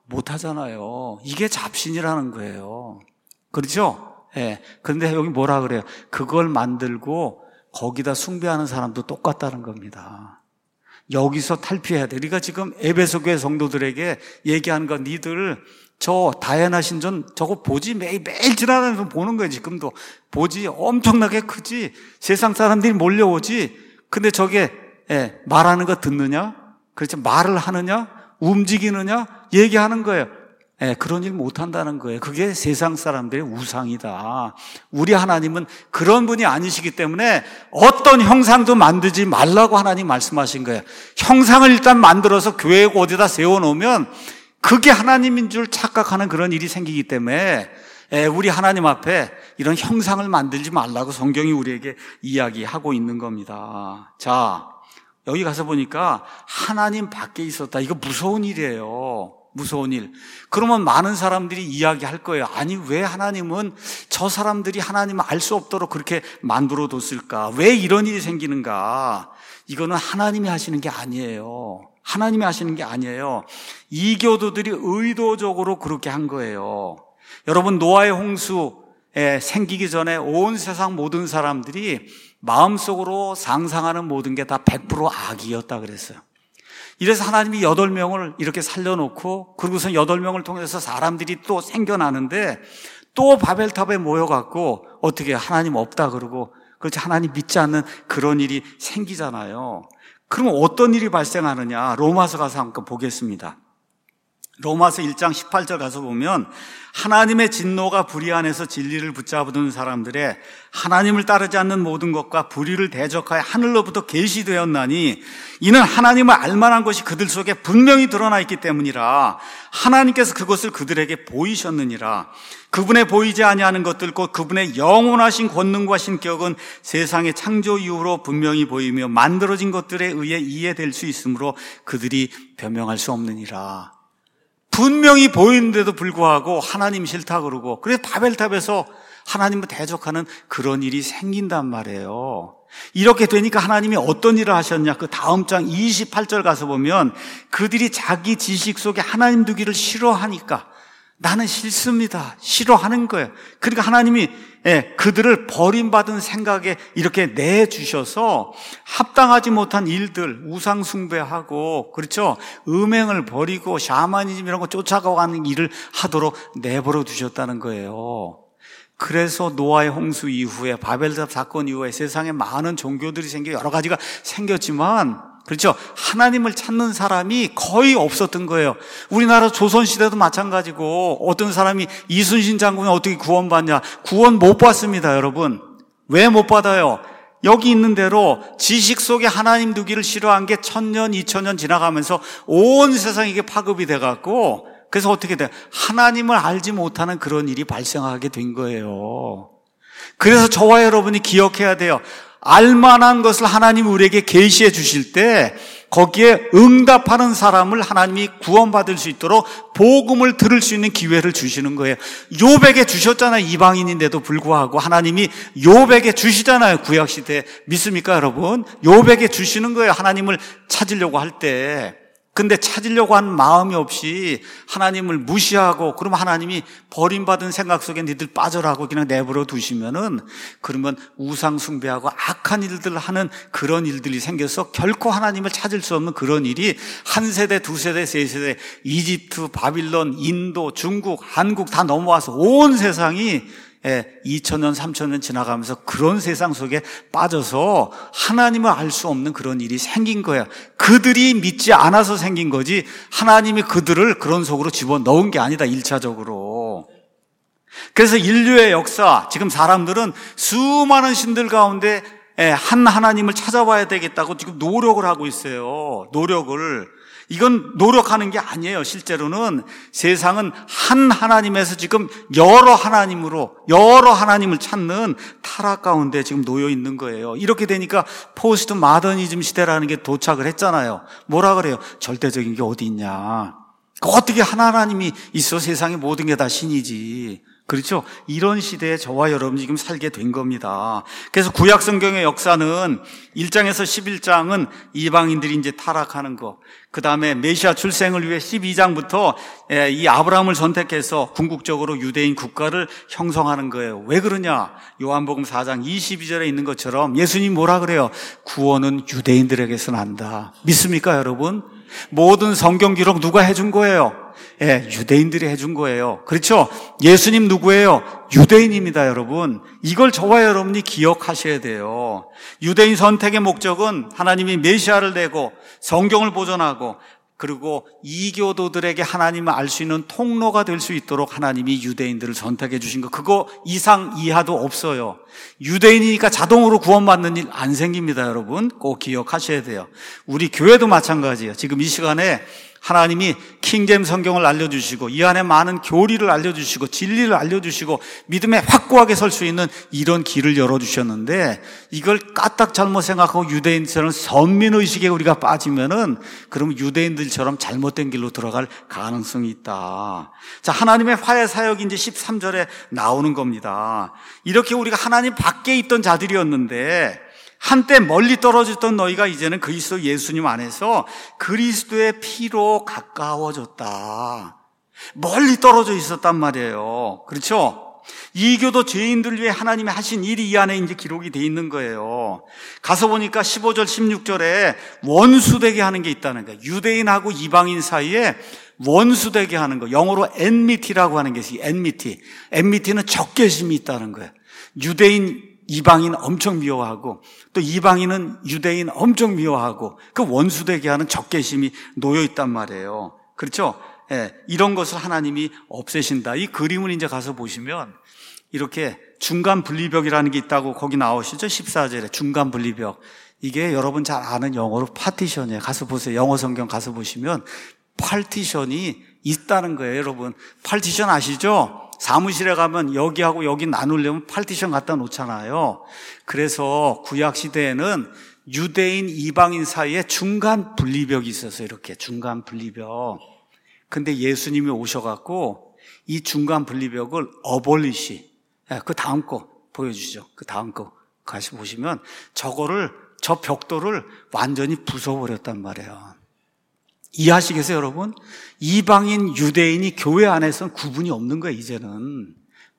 못하잖아요. 이게 잡신이라는 거예요. 그렇죠? 예. 그런데 여기 뭐라 그래요? 그걸 만들고 거기다 숭배하는 사람도 똑같다는 겁니다. 여기서 탈피해야 돼. 우리가 지금 에베소 교회 성도들에게 얘기하는 건 니들 저 다이애나 신전 저거 보지? 매일, 매일 지나다니면서 보는 거예요. 지금도 보지? 엄청나게 크지? 세상 사람들이 몰려오지? 근데 저게 예, 말하는 거 듣느냐? 그렇죠. 말을 하느냐? 움직이느냐? 얘기하는 거예요. 예, 그런 일 못한다는 거예요. 그게 세상 사람들의 우상이다. 우리 하나님은 그런 분이 아니시기 때문에 어떤 형상도 만들지 말라고 하나님 말씀하신 거예요. 형상을 일단 만들어서 교회 어디다 세워놓으면 그게 하나님인 줄 착각하는 그런 일이 생기기 때문에 예, 우리 하나님 앞에 이런 형상을 만들지 말라고 성경이 우리에게 이야기하고 있는 겁니다. 자, 여기 가서 보니까 하나님 밖에 있었다. 이거 무서운 일이에요. 무서운 일. 그러면 많은 사람들이 이야기할 거예요. 아니, 왜 하나님은 저 사람들이 하나님을 알 수 없도록 그렇게 만들어 뒀을까? 왜 이런 일이 생기는가? 이거는 하나님이 하시는 게 아니에요. 하나님이 하시는 게 아니에요. 이교도들이 의도적으로 그렇게 한 거예요. 여러분, 노아의 홍수에 생기기 전에 온 세상 모든 사람들이 마음속으로 상상하는 모든 게 다 백 퍼센트 악이었다 그랬어요. 이래서 하나님이 여덟 명을 이렇게 살려놓고 그러고서 여덟 명을 통해서 사람들이 또 생겨나는데 또 바벨탑에 모여갖고 어떻게 하나님 없다 그러고 그렇지 하나님 믿지 않는 그런 일이 생기잖아요. 그러면 어떤 일이 발생하느냐? 로마서 가서 한번 보겠습니다. 로마서 일 장 십팔 절 가서 보면 하나님의 진노가 불의 안에서 진리를 붙잡아둔 사람들의 하나님을 따르지 않는 모든 것과 불의를 대적하여 하늘로부터 계시되었나니 이는 하나님을 알만한 것이 그들 속에 분명히 드러나 있기 때문이라. 하나님께서 그것을 그들에게 보이셨느니라. 그분의 보이지 아니하는 것들 곧 그분의 영원하신 권능과 신격은 세상의 창조 이후로 분명히 보이며 만들어진 것들에 의해 이해될 수 있으므로 그들이 변명할 수 없느니라. 분명히 보이는데도 불구하고 하나님 싫다 그러고 그래서 바벨탑에서 하나님을 대적하는 그런 일이 생긴단 말이에요. 이렇게 되니까 하나님이 어떤 일을 하셨냐? 그 다음 장 이십팔 절 가서 보면 그들이 자기 지식 속에 하나님 두기를 싫어하니까 나는 싫습니다. 싫어하는 거예요. 그러니까 하나님이 예, 그들을 버림받은 생각에 이렇게 내주셔서 합당하지 못한 일들, 우상 숭배하고 그렇죠? 음행을 버리고 샤머니즘 이런 거 쫓아가는 일을 하도록 내버려 두셨다는 거예요. 그래서 노아의 홍수 이후에 바벨탑 사건 이후에 세상에 많은 종교들이 생겨 여러 가지가 생겼지만 그렇죠? 하나님을 찾는 사람이 거의 없었던 거예요. 우리나라 조선시대도 마찬가지고 어떤 사람이 이순신 장군이 어떻게 구원받냐? 구원 못 받습니다, 여러분. 왜 못 받아요? 여기 있는 대로 지식 속에 하나님 두기를 싫어한 게 천년, 이천년 지나가면서 온 세상에 이게 파급이 돼갖고 그래서 어떻게 돼요? 하나님을 알지 못하는 그런 일이 발생하게 된 거예요. 그래서 저와 여러분이 기억해야 돼요. 알만한 것을 하나님이 우리에게 계시해 주실 때 거기에 응답하는 사람을 하나님이 구원받을 수 있도록 복음을 들을 수 있는 기회를 주시는 거예요. 욥에게 주셨잖아요. 이방인인데도 불구하고 하나님이 욥에게 주시잖아요. 구약시대에. 믿습니까 여러분? 욥에게 주시는 거예요. 하나님을 찾으려고 할 때. 근데 찾으려고 하는 마음이 없이 하나님을 무시하고 그러면 하나님이 버림받은 생각 속에 니들 빠져라고 그냥 내버려 두시면은 그러면 우상 숭배하고 악한 일들을 하는 그런 일들이 생겨서 결코 하나님을 찾을 수 없는 그런 일이 한 세대, 두 세대, 세 세대 이집트, 바빌론, 인도, 중국, 한국 다 넘어와서 온 세상이 이천 년, 삼천 년 지나가면서 그런 세상 속에 빠져서 하나님을 알 수 없는 그런 일이 생긴 거예요. 그들이 믿지 않아서 생긴 거지 하나님이 그들을 그런 속으로 집어넣은 게 아니다, 일차적으로. 그래서 인류의 역사, 지금 사람들은 수많은 신들 가운데 한 하나님을 찾아봐야 되겠다고 지금 노력을 하고 있어요. 노력을. 이건 노력하는 게 아니에요. 실제로는 세상은 한 하나님에서 지금 여러 하나님으로 여러 하나님을 찾는 타락 가운데 지금 놓여 있는 거예요. 이렇게 되니까 포스트 마더니즘 시대라는 게 도착을 했잖아요. 뭐라 그래요? 절대적인 게 어디 있냐? 어떻게 한 하나님이 있어? 세상의 모든 게 다 신이지. 그렇죠? 이런 시대에 저와 여러분이 지금 살게 된 겁니다. 그래서 구약 성경의 역사는 일 장에서 십일 장은 이방인들이 이제 타락하는 거, 그 다음에 메시아 출생을 위해 십이 장부터 이 아브라함을 선택해서 궁극적으로 유대인 국가를 형성하는 거예요. 왜 그러냐? 요한복음 사 장 이십이 절에 있는 것처럼 예수님 뭐라 그래요? 구원은 유대인들에게서 난다. 믿습니까 여러분? 모든 성경 기록 누가 해준 거예요? 예, 유대인들이 해준 거예요. 그렇죠? 예수님 누구예요? 유대인입니다, 여러분. 이걸 저와 여러분이 기억하셔야 돼요. 유대인 선택의 목적은 하나님이 메시아를 내고 성경을 보존하고 그리고 이교도들에게 하나님을 알 수 있는 통로가 될 수 있도록 하나님이 유대인들을 선택해 주신 거, 그거 이상 이하도 없어요. 유대인이니까 자동으로 구원받는 일 안 생깁니다, 여러분. 꼭 기억하셔야 돼요. 우리 교회도 마찬가지예요. 지금 이 시간에 하나님이 킹잼 성경을 알려주시고 이 안에 많은 교리를 알려주시고 진리를 알려주시고 믿음에 확고하게 설 수 있는 이런 길을 열어주셨는데, 이걸 까딱 잘못 생각하고 유대인처럼 선민의식에 우리가 빠지면은 그러면 유대인들처럼 잘못된 길로 들어갈 가능성이 있다. 자, 하나님의 화해 사역이 이제 십삼 절에 나오는 겁니다. 이렇게 우리가 하나님 밖에 있던 자들이었는데 한때 멀리 떨어졌던 너희가 이제는 그리스도 예수님 안에서 그리스도의 피로 가까워졌다. 멀리 떨어져 있었단 말이에요. 그렇죠? 이교도 죄인들 위해 하나님이 하신 일이 이 안에 이제 기록이 돼 있는 거예요. 가서 보니까 십오 절 십육 절에 원수되게 하는 게 있다는 거예요. 유대인하고 이방인 사이에 원수되게 하는 거, 영어로 enmity라고 하는 게 있어요. enmity. enmity는 적개심이 있다는 거예요. 유대인 이방인 엄청 미워하고 또 이방인은 유대인 엄청 미워하고 그 원수되게 하는 적개심이 놓여 있단 말이에요. 그렇죠? 예, 이런 것을 하나님이 없애신다. 이 그림을 이제 가서 보시면 이렇게 중간 분리벽이라는 게 있다고 거기 나오시죠? 십사 절에 중간 분리벽. 이게 여러분 잘 아는 영어로 파티션이에요. 가서 보세요. 영어 성경 가서 보시면 파티션이 있다는 거예요, 여러분. 파티션 아시죠? 사무실에 가면 여기하고 여기 나누려면 파티션 갖다 놓잖아요. 그래서 구약 시대에는 유대인, 이방인 사이에 중간 분리벽이 있었어요. 이렇게 중간 분리벽. 근데 예수님이 오셔갖고 이 중간 분리벽을 어볼리시, 그 다음 거 보여주죠. 그 다음 거 같이 보시면 저거를, 저 벽돌을 완전히 부숴버렸단 말이에요. 이해하시겠어요, 여러분? 이방인, 유대인이 교회 안에서는 구분이 없는 거예요, 이제는.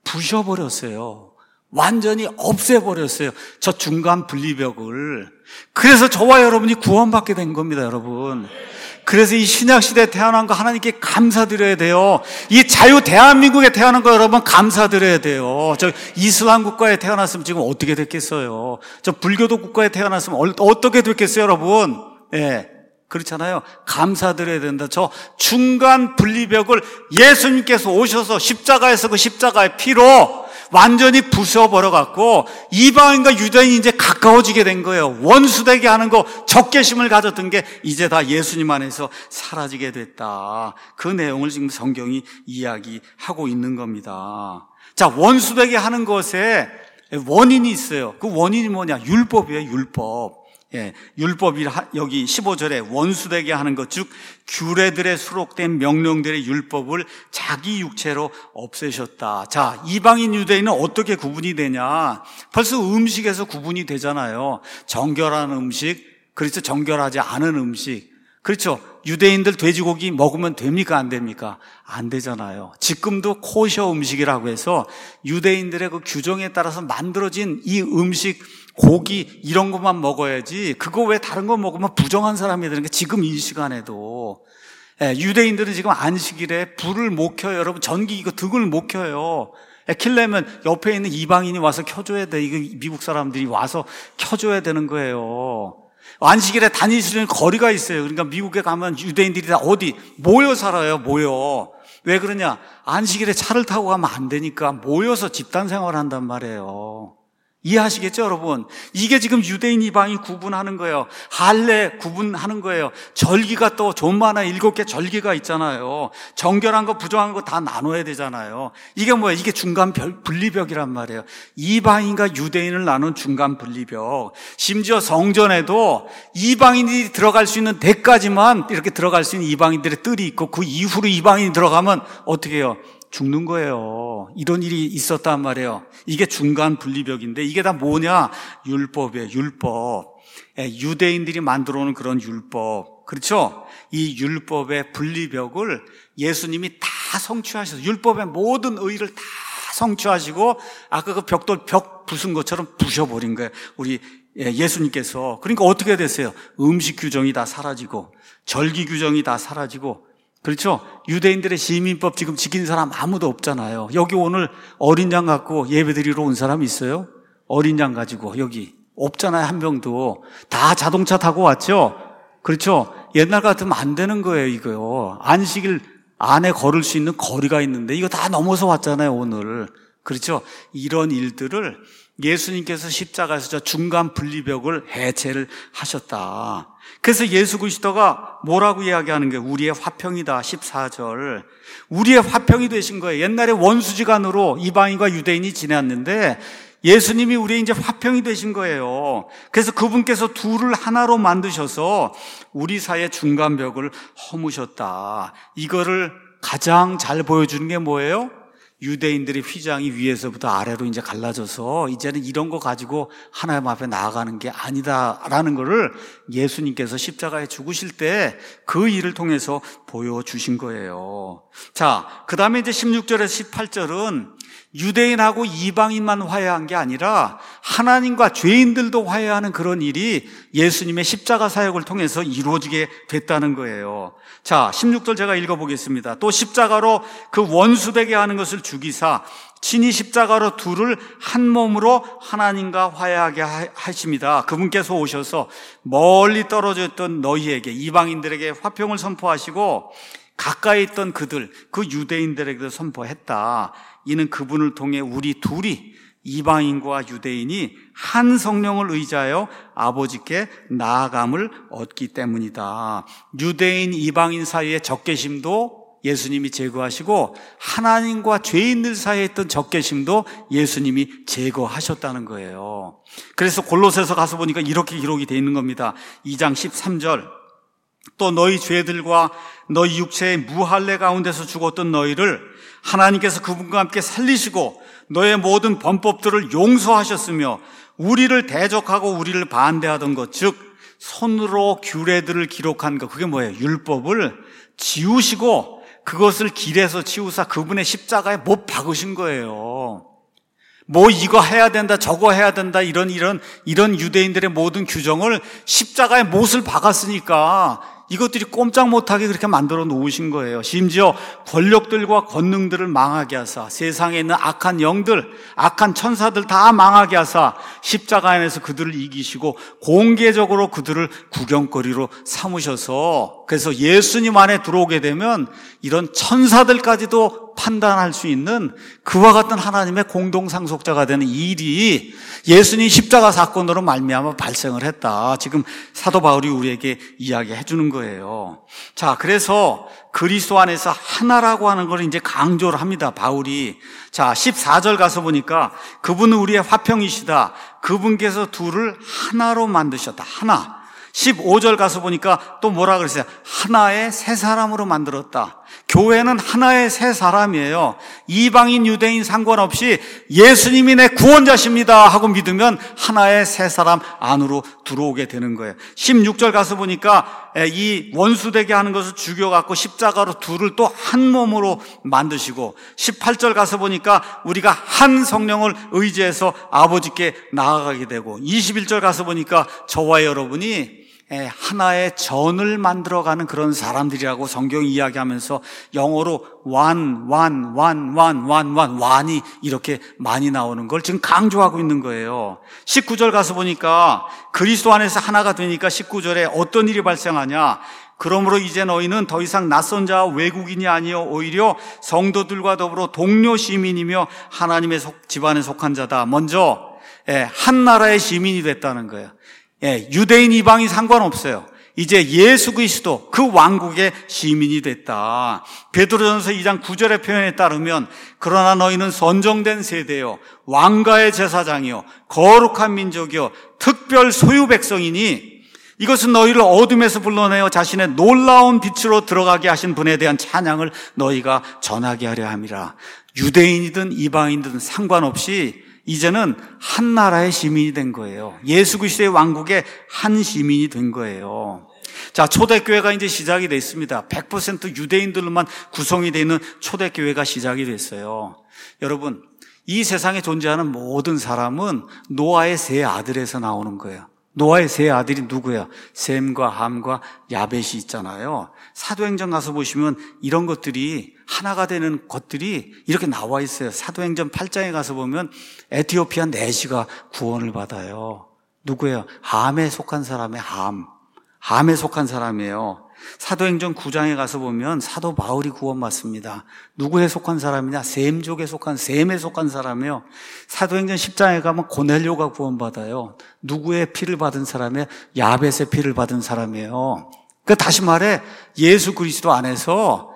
부셔버렸어요. 완전히 없애버렸어요. 저 중간 분리벽을. 그래서 저와 여러분이 구원받게 된 겁니다, 여러분. 그래서 이 신약시대에 태어난 거 하나님께 감사드려야 돼요. 이 자유 대한민국에 태어난 거 여러분 감사드려야 돼요. 저 이슬람 국가에 태어났으면 지금 어떻게 됐겠어요? 저 불교도 국가에 태어났으면 어떻게 됐겠어요, 여러분? 예. 네. 그렇잖아요. 감사드려야 된다. 저 중간 분리벽을 예수님께서 오셔서 십자가에서 그 십자가의 피로 완전히 부숴버려갖고 이방인과 유대인이 이제 가까워지게 된 거예요. 원수되게 하는 거, 적개심을 가졌던 게 이제 다 예수님 안에서 사라지게 됐다. 그 내용을 지금 성경이 이야기하고 있는 겁니다. 자, 원수되게 하는 것에 원인이 있어요. 그 원인이 뭐냐? 율법이에요, 율법. 예, 율법이 여기 십오 절에 원수되게 하는 것, 즉 규례들에 수록된 명령들의 율법을 자기 육체로 없애셨다. 자, 이방인 유대인은 어떻게 구분이 되냐? 벌써 음식에서 구분이 되잖아요. 정결한 음식, 그렇죠? 정결하지 않은 음식. 그렇죠? 유대인들 돼지고기 먹으면 됩니까? 안 됩니까? 안 되잖아요. 지금도 코셔 음식이라고 해서 유대인들의 그 규정에 따라서 만들어진 이 음식, 고기 이런 것만 먹어야지, 그거 왜 다른 거 먹으면 부정한 사람이 되는 게 지금 이 시간에도. 예, 유대인들은 지금 안식일에 불을 못 켜요. 여러분 전기 이거 등을 못 켜요. 예, 킬려면 옆에 있는 이방인이 와서 켜줘야 돼. 이거 미국 사람들이 와서 켜줘야 되는 거예요. 안식일에 다닐 수 있는 거리가 있어요. 그러니까 미국에 가면 유대인들이 다 어디 모여 살아요. 모여. 왜 그러냐? 안식일에 차를 타고 가면 안 되니까 모여서 집단 생활을 한단 말이에요. 이해하시겠죠, 여러분? 이게 지금 유대인 이방인 구분하는 거예요. 할례 구분하는 거예요. 절기가 또 존마나 일곱 개 절기가 있잖아요. 정결한 거 부정한 거 다 나눠야 되잖아요. 이게 뭐예요? 이게 중간 분리벽이란 말이에요. 이방인과 유대인을 나눈 중간 분리벽. 심지어 성전에도 이방인이 들어갈 수 있는 데까지만 이렇게 들어갈 수 있는 이방인들의 뜰이 있고 그 이후로 이방인이 들어가면 어떻게 해요? 죽는 거예요. 이런 일이 있었단 말이에요. 이게 중간 분리벽인데 이게 다 뭐냐? 율법이에요. 율법. 유대인들이 만들어 놓은 그런 율법. 그렇죠? 이 율법의 분리벽을 예수님이 다 성취하셔서 율법의 모든 의의를 다 성취하시고 아까 그 벽돌 벽 부순 것처럼 부셔버린 거예요. 우리 예수님께서. 그러니까 어떻게 됐어요? 음식 규정이 다 사라지고 절기 규정이 다 사라지고, 그렇죠? 유대인들의 시민법 지금 지킨 사람 아무도 없잖아요. 여기 오늘 어린 양 갖고 예배드리러 온 사람 있어요? 어린 양 가지고 여기 없잖아요. 한 명도. 다 자동차 타고 왔죠? 그렇죠? 옛날 같으면 안 되는 거예요, 이거요. 안식일 안에 걸을 수 있는 거리가 있는데 이거 다 넘어서 왔잖아요, 오늘. 그렇죠? 이런 일들을 예수님께서 십자가에서 저 중간 분리벽을 해체를 하셨다. 그래서 예수 그리스도가 뭐라고 이야기하는 게 우리의 화평이다. 십사 절. 우리의 화평이 되신 거예요. 옛날에 원수지간으로 이방인과 유대인이 지냈는데 예수님이 우리의 이제 화평이 되신 거예요. 그래서 그분께서 둘을 하나로 만드셔서 우리 사이의 중간벽을 허무셨다. 이거를 가장 잘 보여주는 게 뭐예요? 유대인들의 휘장이 위에서부터 아래로 이제 갈라져서 이제는 이런 거 가지고 하나님 앞에 나아가는 게 아니다라는 거를 예수님께서 십자가에 죽으실 때 그 일을 통해서 보여주신 거예요. 자, 그 다음에 이제 십육 절에서 십팔 절은 유대인하고 이방인만 화해한 게 아니라 하나님과 죄인들도 화해하는 그런 일이 예수님의 십자가 사역을 통해서 이루어지게 됐다는 거예요. 자, 십육 절 제가 읽어보겠습니다. 또 십자가로 그 원수되게 하는 것을 죽이사 친히 십자가로 둘을 한 몸으로 하나님과 화해하게 하십니다. 그분께서 오셔서 멀리 떨어져 있던 너희에게, 이방인들에게 화평을 선포하시고 가까이 있던 그들, 그 유대인들에게도 선포했다. 이는 그분을 통해 우리 둘이, 이방인과 유대인이 한 성령을 의지하여 아버지께 나아감을 얻기 때문이다. 유대인, 이방인 사이의 적개심도 예수님이 제거하시고 하나님과 죄인들 사이에 있던 적개심도 예수님이 제거하셨다는 거예요. 그래서 골로새서 가서 보니까 이렇게 기록이 되어 있는 겁니다. 이 장 십삼 절. 또 너희 죄들과 너희 육체의 무할례 가운데서 죽었던 너희를 하나님께서 그분과 함께 살리시고 너의 모든 범법들을 용서하셨으며 우리를 대적하고 우리를 반대하던 것, 즉 손으로 규례들을 기록한 것, 그게 뭐예요? 율법을 지우시고 그것을 길에서 치우사 그분의 십자가에 못 박으신 거예요. 뭐 이거 해야 된다, 저거 해야 된다, 이런 이런 이런 유대인들의 모든 규정을 십자가에 못을 박았으니까 이것들이 꼼짝 못하게 그렇게 만들어 놓으신 거예요. 심지어 권력들과 권능들을 망하게 하사, 세상에 있는 악한 영들, 악한 천사들 다 망하게 하사 십자가 안에서 그들을 이기시고 공개적으로 그들을 구경거리로 삼으셔서, 그래서 예수님 안에 들어오게 되면 이런 천사들까지도 판단할 수 있는 그와 같은 하나님의 공동상속자가 되는 일이 예수님 십자가 사건으로 말미암아 발생을 했다. 지금 사도 바울이 우리에게 이야기해 주는 거예요. 자, 그래서 그리스도 안에서 하나라고 하는 걸 이제 강조를 합니다, 바울이. 자, 십사 절 가서 보니까 그분은 우리의 화평이시다. 그분께서 둘을 하나로 만드셨다. 하나. 십오 절 가서 보니까 또 뭐라 그랬어요? 하나의 새 사람으로 만들었다. 교회는 하나의 새 사람이에요. 이방인, 유대인 상관없이 예수님이 내 구원자십니다 하고 믿으면 하나의 새 사람 안으로 들어오게 되는 거예요. 십육 절 가서 보니까 이 원수되게 하는 것을 죽여갖고 십자가로 둘을 또 한 몸으로 만드시고, 십팔 절 가서 보니까 우리가 한 성령을 의지해서 아버지께 나아가게 되고, 이십일 절 가서 보니까 저와 여러분이 하나의 전을 만들어가는 그런 사람들이라고 성경이 이야기하면서 영어로 one, one, one, one, one, one, one이 이렇게 많이 나오는 걸 지금 강조하고 있는 거예요. 십구 절 가서 보니까 그리스도 안에서 하나가 되니까 십구 절에 어떤 일이 발생하냐? 그러므로 이제 너희는 더 이상 낯선 자와 외국인이 아니요 오히려 성도들과 더불어 동료 시민이며 하나님의 속, 집안에 속한 자다. 먼저 한 나라의 시민이 됐다는 거예요. 예, 유대인, 이방인 상관없어요. 이제 예수 그리스도 그 왕국의 시민이 됐다. 베드로전서 이 장 구 절의 표현에 따르면 그러나 너희는 선정된 세대요 왕가의 제사장이요 거룩한 민족이요 특별 소유 백성이니 이것은 너희를 어둠에서 불러내어 자신의 놀라운 빛으로 들어가게 하신 분에 대한 찬양을 너희가 전하게 하려 함이라. 유대인이든 이방인이든 상관없이 이제는 한 나라의 시민이 된 거예요. 예수 그리스도의 왕국의 한 시민이 된 거예요. 자, 초대교회가 이제 시작이 됐습니다. 백 퍼센트 유대인들로만 구성이 되어 있는 초대교회가 시작이 됐어요. 여러분, 이 세상에 존재하는 모든 사람은 노아의 세 아들에서 나오는 거예요. 노아의 세 아들이 누구예요? 셈과 함과 야벳이 있잖아요. 사도행전 가서 보시면 이런 것들이 하나가 되는 것들이 이렇게 나와 있어요. 사도행전 팔 장에 가서 보면 에티오피아 내시가 구원을 받아요. 누구예요? 함에 속한 사람의 함. 함에 속한 사람이에요. 사도행전 구 장에 가서 보면 사도 바울이 구원받습니다. 누구에 속한 사람이냐? 셈족에 속한, 셈에 속한 사람이에요. 사도행전 십 장에 가면 고넬료가 구원받아요. 누구의 피를 받은 사람이에요? 야벳의 피를 받은 사람이에요. 그 다시 말해 예수 그리스도 안에서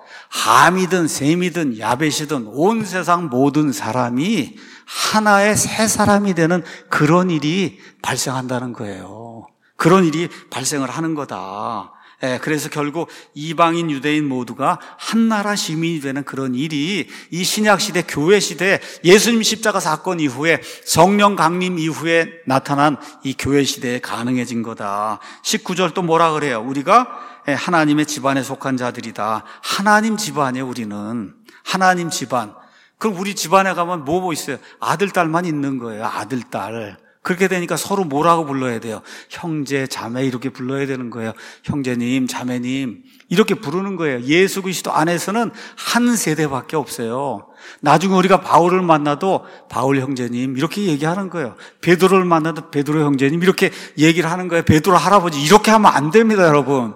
함이든 셈이든 야벳이든 온 세상 모든 사람이 하나의 새 사람이 되는 그런 일이 발생한다는 거예요. 그런 일이 발생을 하는 거다. 예, 그래서 결국 이방인 유대인 모두가 한나라 시민이 되는 그런 일이 이 신약시대 교회 시대 예수님 십자가 사건 이후에 성령 강림 이후에 나타난 이 교회 시대에 가능해진 거다. 십구 절 또 뭐라 그래요? 우리가 하나님의 집안에 속한 자들이다. 하나님 집안이에요. 우리는 하나님 집안. 그럼 우리 집안에 가면 뭐 뭐 있어요? 아들 딸만 있는 거예요. 아들 딸. 그렇게 되니까 서로 뭐라고 불러야 돼요? 형제, 자매 이렇게 불러야 되는 거예요. 형제님, 자매님 이렇게 부르는 거예요. 예수 그리스도 안에서는 한 세대밖에 없어요. 나중에 우리가 바울을 만나도 바울 형제님 이렇게 얘기하는 거예요. 베드로를 만나도 베드로 형제님 이렇게 얘기를 하는 거예요. 베드로 할아버지 이렇게 하면 안 됩니다, 여러분.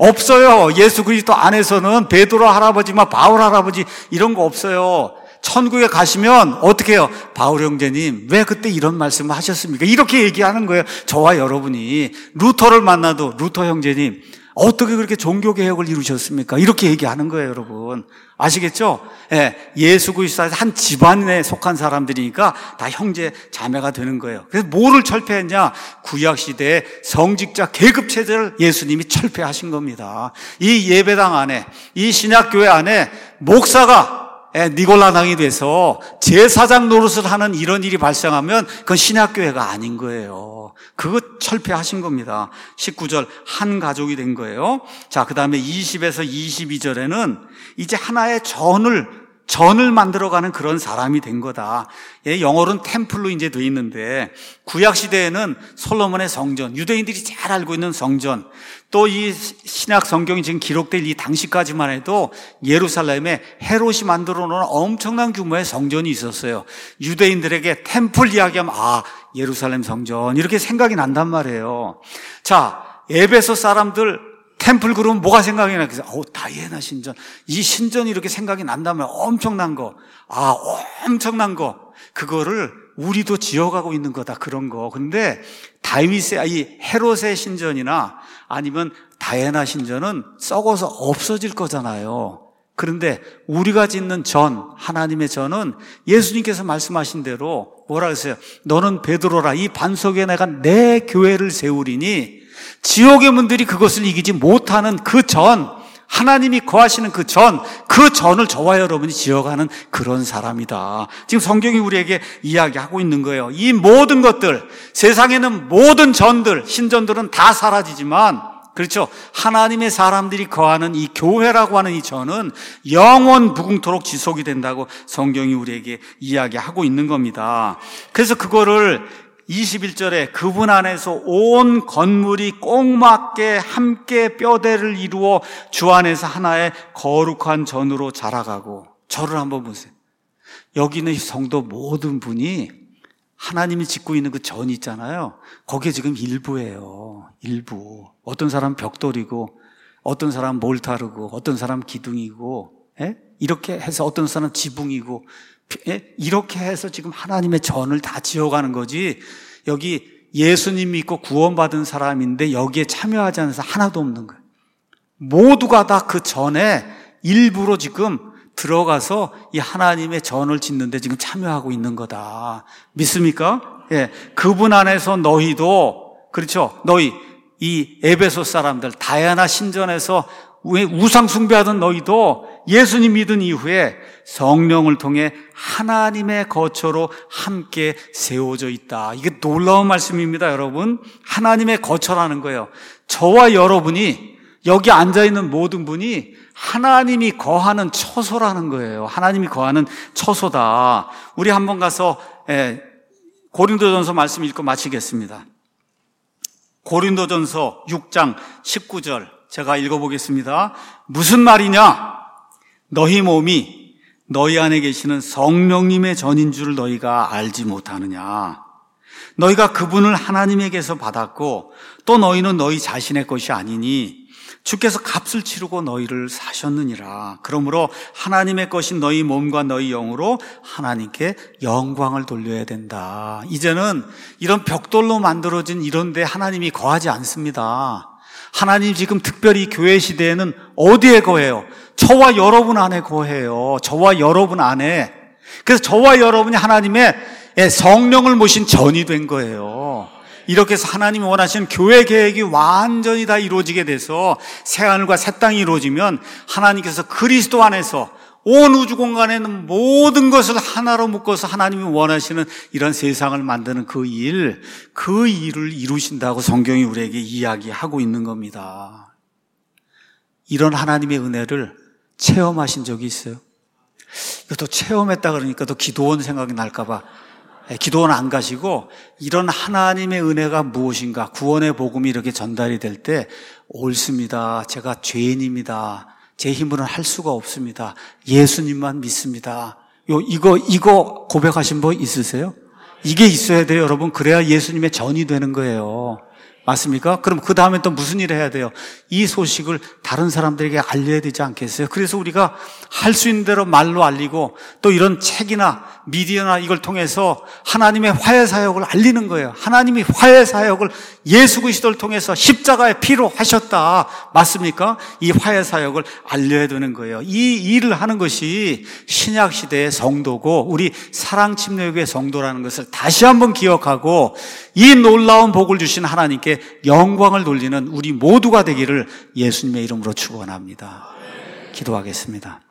없어요. 예수 그리스도 안에서는 베드로 할아버지만 바울 할아버지 이런 거 없어요. 천국에 가시면 어떻게 해요? 바울 형제님 왜 그때 이런 말씀을 하셨습니까? 이렇게 얘기하는 거예요. 저와 여러분이 루터를 만나도 루터 형제님 어떻게 그렇게 종교개혁을 이루셨습니까? 이렇게 얘기하는 거예요, 여러분. 아시겠죠? 예, 예수 그리스도의 한 집안에 속한 사람들이니까 다 형제, 자매가 되는 거예요. 그래서 뭐를 철폐했냐? 구약시대의 성직자 계급체제를 예수님이 철폐하신 겁니다. 이 예배당 안에, 이 신약교회 안에 목사가 니골라당이 돼서 제사장 노릇을 하는 이런 일이 발생하면 그건 신약교회가 아닌 거예요. 그거 철폐하신 겁니다. 십구 절 한 가족이 된 거예요. 자, 그 다음에 이십에서 이십이 절에는 이제 하나의 전을 전을 만들어가는 그런 사람이 된 거다. 예, 영어로는 템플로 이제 돼 있는데 구약 시대에는 솔로몬의 성전, 유대인들이 잘 알고 있는 성전, 또 이 신약 성경이 지금 기록될 이 당시까지만 해도 예루살렘에 헤롯이 만들어 놓은 엄청난 규모의 성전이 있었어요. 유대인들에게 템플 이야기하면 아, 예루살렘 성전 이렇게 생각이 난단 말이에요. 자, 에베소 사람들 템플 그러면 뭐가 생각이 나? 그래서 어, 다이애나 신전. 이 신전이 이렇게 생각이 난다면 엄청난 거. 아, 엄청난 거. 그거를 우리도 지어가고 있는 거다. 그런 거. 근데 다윗의 이 헤롯의 신전이나 아니면 다이애나 신전은 썩어서 없어질 거잖아요. 그런데 우리가 짓는 전, 하나님의 전은 예수님께서 말씀하신 대로 뭐라 그랬어요? 너는 베드로라. 이 반석에 내가 내 교회를 세우리니 지옥의 문들이 그것을 이기지 못하는 그 전, 하나님이 거하시는 그 전, 그 전을 저와 여러분이 지어가는 그런 사람이다. 지금 성경이 우리에게 이야기하고 있는 거예요. 이 모든 것들, 세상에는 모든 전들, 신전들은 다 사라지지만, 그렇죠? 하나님의 사람들이 거하는 이 교회라고 하는 이 전은 영원 무궁토록 지속이 된다고 성경이 우리에게 이야기하고 있는 겁니다. 그래서 그거를 이십일 절에 그분 안에서 온 건물이 꼭 맞게 함께 뼈대를 이루어 주 안에서 하나의 거룩한 전으로 자라가고. 저를 한번 보세요. 여기 있는 성도 모든 분이 하나님이 짓고 있는 그 전이 있잖아요. 거기에 지금 일부예요. 일부. 어떤 사람 벽돌이고 어떤 사람 몰타르고 어떤 사람 기둥이고, 예? 이렇게 해서 어떤 사람 지붕이고, 이렇게 해서 지금 하나님의 전을 다 지어가는 거지. 여기 예수님 믿고 구원받은 사람인데 여기에 참여하지 않은 사람 하나도 없는 거예요. 모두가 다 그 전에 일부러 지금 들어가서 이 하나님의 전을 짓는데 지금 참여하고 있는 거다. 믿습니까? 예, 그분 안에서 너희도, 그렇죠? 너희 이 에베소 사람들 다이아나 신전에서 우상 숭배하던 너희도 예수님 믿은 이후에 성령을 통해 하나님의 거처로 함께 세워져 있다. 이게 놀라운 말씀입니다, 여러분. 하나님의 거처라는 거예요. 저와 여러분이, 여기 앉아있는 모든 분이 하나님이 거하는 처소라는 거예요. 하나님이 거하는 처소다. 우리 한번 가서 예, 고린도전서 말씀 읽고 마치겠습니다. 고린도전서 육 장 십구 절 제가 읽어보겠습니다. 무슨 말이냐? 너희 몸이 너희 안에 계시는 성령님의 전인 줄 너희가 알지 못하느냐? 너희가 그분을 하나님에게서 받았고 또 너희는 너희 자신의 것이 아니니 주께서 값을 치르고 너희를 사셨느니라. 그러므로 하나님의 것인 너희 몸과 너희 영으로 하나님께 영광을 돌려야 된다. 이제는 이런 벽돌로 만들어진 이런 데 하나님이 거하지 않습니다. 하나님 지금 특별히 교회 시대에는 어디에 거해요? 저와 여러분 안에 거해요. 저와 여러분 안에. 그래서 저와 여러분이 하나님의 성령을 모신 전이 된 거예요. 이렇게 해서 하나님이 원하시는 교회 계획이 완전히 다 이루어지게 돼서 새하늘과 새 땅이 이루어지면 하나님께서 그리스도 안에서 온 우주 공간에 있는 모든 것을 하나로 묶어서 하나님이 원하시는 이런 세상을 만드는 그 일, 그 일을 이루신다고 성경이 우리에게 이야기하고 있는 겁니다. 이런 하나님의 은혜를 체험하신 적이 있어요? 이것도 체험했다 그러니까 또 기도원 생각이 날까 봐 기도원 안 가시고 이런 하나님의 은혜가 무엇인가, 구원의 복음이 이렇게 전달이 될 때 옳습니다. 제가 죄인입니다. 제 힘으로는 할 수가 없습니다. 예수님만 믿습니다. 요 이거 이거 고백하신 분 있으세요? 이게 있어야 돼요, 여러분. 그래야 예수님의 전이 되는 거예요. 맞습니까? 그럼 그 다음에 또 무슨 일을 해야 돼요? 이 소식을 다른 사람들에게 알려야 되지 않겠어요? 그래서 우리가 할 수 있는 대로 말로 알리고 또 이런 책이나 미디어나 이걸 통해서 하나님의 화해 사역을 알리는 거예요. 하나님이 화해 사역을 예수 그리스도를 통해서 십자가의 피로 하셨다. 맞습니까? 이 화해 사역을 알려야 되는 거예요. 이 일을 하는 것이 신약 시대의 성도고 우리 사랑침례교회 성도라는 것을 다시 한번 기억하고 이 놀라운 복을 주신 하나님께 영광을 돌리는 우리 모두가 되기를 예수님의 이름으로 축원합니다. 기도하겠습니다.